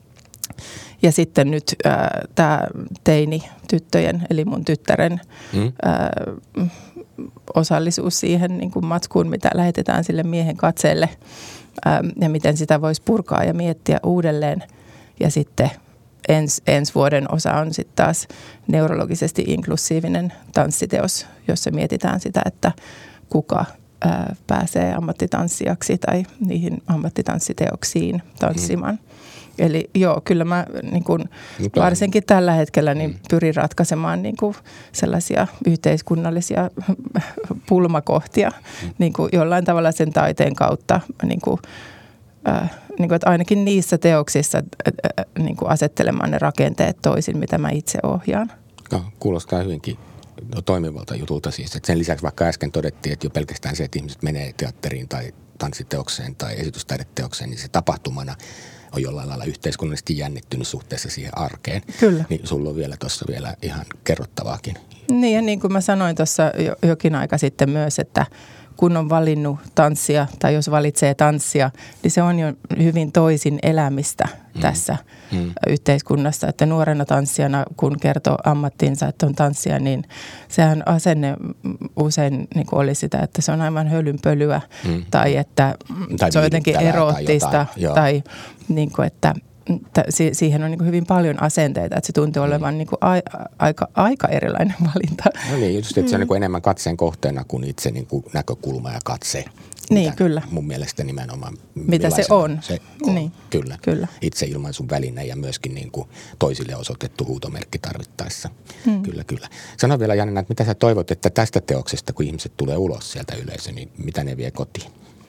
D: Ja sitten nyt äh, tämä teini-tyttöjen, eli mun tyttären mm. äh, osallisuus siihen niin kuin matskuun, mitä lähetetään sille miehen katseelle. Ja miten sitä voisi purkaa ja miettiä uudelleen. Ja sitten ens, ensi vuoden osa on sitten taas neurologisesti inklusiivinen tanssiteos, jossa mietitään sitä, että kuka ää, pääsee ammattitanssijaksi tai niihin ammattitanssiteoksiin tanssimaan. Mm. Eli joo, kyllä mä niin kun, varsinkin tällä hetkellä niin pyrin ratkaisemaan niin kun sellaisia yhteiskunnallisia pulmakohtia mm. niin kun jollain tavalla sen taiteen kautta, niin kun, äh, niin kun, että ainakin niissä teoksissa äh, niin kun asettelemaan ne rakenteet toisin, mitä mä itse ohjaan.
B: No, kuulostaa hyvinkin toimivalta jutulta siis. Että sen lisäksi vaikka äsken todettiin, että jo pelkästään se, että ihmiset menee teatteriin tai tanssiteokseen tai esitystaideteokseen, niin se tapahtumana on jollain lailla yhteiskunnallisesti jännittynyt suhteessa siihen arkeen.
D: Kyllä.
B: Niin sulla on vielä tuossa vielä ihan kerrottavaakin.
D: Niin ja niin kuin mä sanoin tuossa jokin aika sitten myös, että kun on valinnut tanssia tai jos valitsee tanssia, niin se on jo hyvin toisin elämistä mm. tässä mm. yhteiskunnassa. Että nuorena tanssijana, kun kertoo ammattiinsa, että on tanssia, niin sehän asenne usein niin kuin oli sitä, että se on aivan hölynpölyä mm. tai että tai se on jotenkin eroottista tai, tai niin kuin, että siihen on niin kuin hyvin paljon asenteita, että se tuntuu olevan niin kuin a- aika, aika erilainen valinta.
B: No niin, just, että se on niin kuin enemmän katseen kohteena kuin itse niin kuin näkökulma ja katse.
D: Niin, kyllä.
B: Mun mielestä nimenomaan.
D: Mitä se on.
B: Se on.
D: Niin.
B: Kyllä.
D: kyllä.
B: Itseilmaisun väline ja myöskin niin kuin toisille osoitettu huutomerkki tarvittaessa.
D: Hmm.
B: Kyllä, kyllä. Sano vielä, Janina, että mitä sä toivot, että tästä teoksesta, kun ihmiset tulee ulos sieltä yleisöön, niin mitä ne vie kotiin?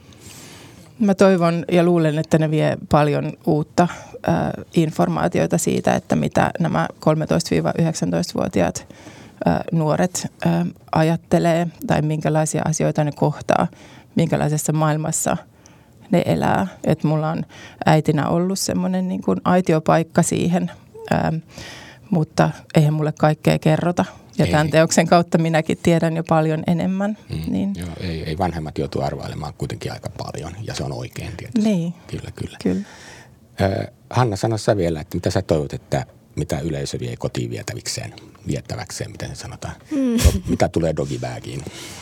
D: Mä toivon ja luulen, että ne vie paljon uutta äh, informaatiota siitä, että mitä nämä kolmetoista-yhdeksäntoista-vuotiaat äh, nuoret äh, ajattelee tai minkälaisia asioita ne kohtaa, minkälaisessa maailmassa ne elää. Että mulla on äitinä ollut semmoinen niin kuin aitiopaikka siihen, äh, mutta eihän mulle kaikkea kerrota. Ja tämän teoksen kautta minäkin tiedän jo paljon enemmän.
B: Mm,
D: niin.
B: Joo, ei, ei vanhemmat joutu arvailemaan kuitenkin aika paljon ja se on oikein tietysti.
D: Niin.
B: Kyllä, kyllä.
D: kyllä.
B: Äh, Hanna, sano sä vielä, että mitä sä toivot, että mitä yleisö vie kotiin vietävikseen, viettäväkseen, miten se sanotaan? Mm. Mitä tulee dogibagiin?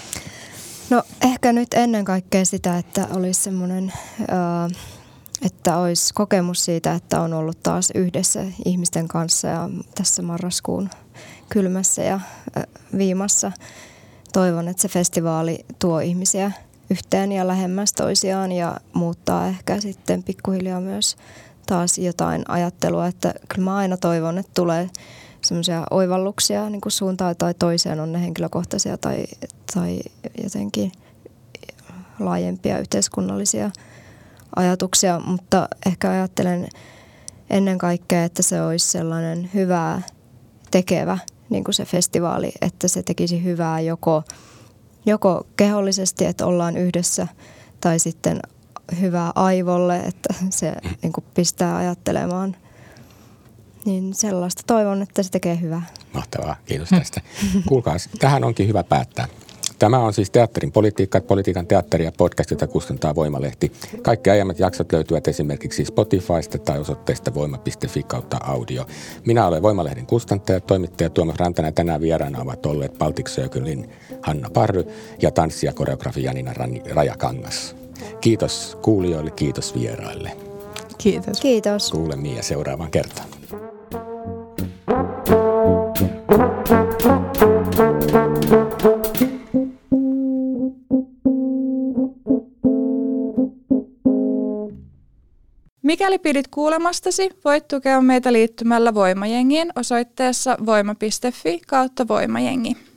C: No ehkä nyt ennen kaikkea sitä, että olisi semmoinen, äh, että olisi kokemus siitä, että on ollut taas yhdessä ihmisten kanssa ja tässä marraskuun kylmässä ja viimassa. Toivon, että se festivaali tuo ihmisiä yhteen ja lähemmäs toisiaan ja muuttaa ehkä sitten pikkuhiljaa myös taas jotain ajattelua. Että kyllä mä aina toivon, että tulee semmoisia oivalluksia niin kuin suuntaan tai toiseen, on ne henkilökohtaisia tai, tai jotenkin laajempia yhteiskunnallisia ajatuksia, mutta ehkä ajattelen ennen kaikkea, että se olisi sellainen hyvää tekevä niin kuin se festivaali, että se tekisi hyvää joko, joko kehollisesti, että ollaan yhdessä, tai sitten hyvää aivolle, että se niin kuin pistää ajattelemaan. Niin sellaista toivon, että se tekee hyvää.
B: Mahtavaa, kiitos tästä. Kuulkaas, tähän onkin hyvä päättää. Tämä on siis Teatterin politiikka, politiikan teatteri ja podcast, jota kustantaa Voimalehti. Kaikki aiemmat jaksot löytyvät esimerkiksi Spotifysta tai osoitteesta voima piste fi kautta audio. Minä olen Voimalehden kustantaja, toimittaja Tuomas Rantanen ja tänään vieraana ovat olleet Baltic Circlein Hanna Parry ja tanssi- ja koreografi Janina Rajakangas. Kiitos kuulijoille, kiitos vieraille.
D: Kiitos.
C: Kiitos.
B: Kuulemiin ja seuraavaan kertaan.
A: Mikäli pidit kuulemastasi, voit tukea meitä liittymällä Voimajengiin osoitteessa voima piste fi kautta voimajengi.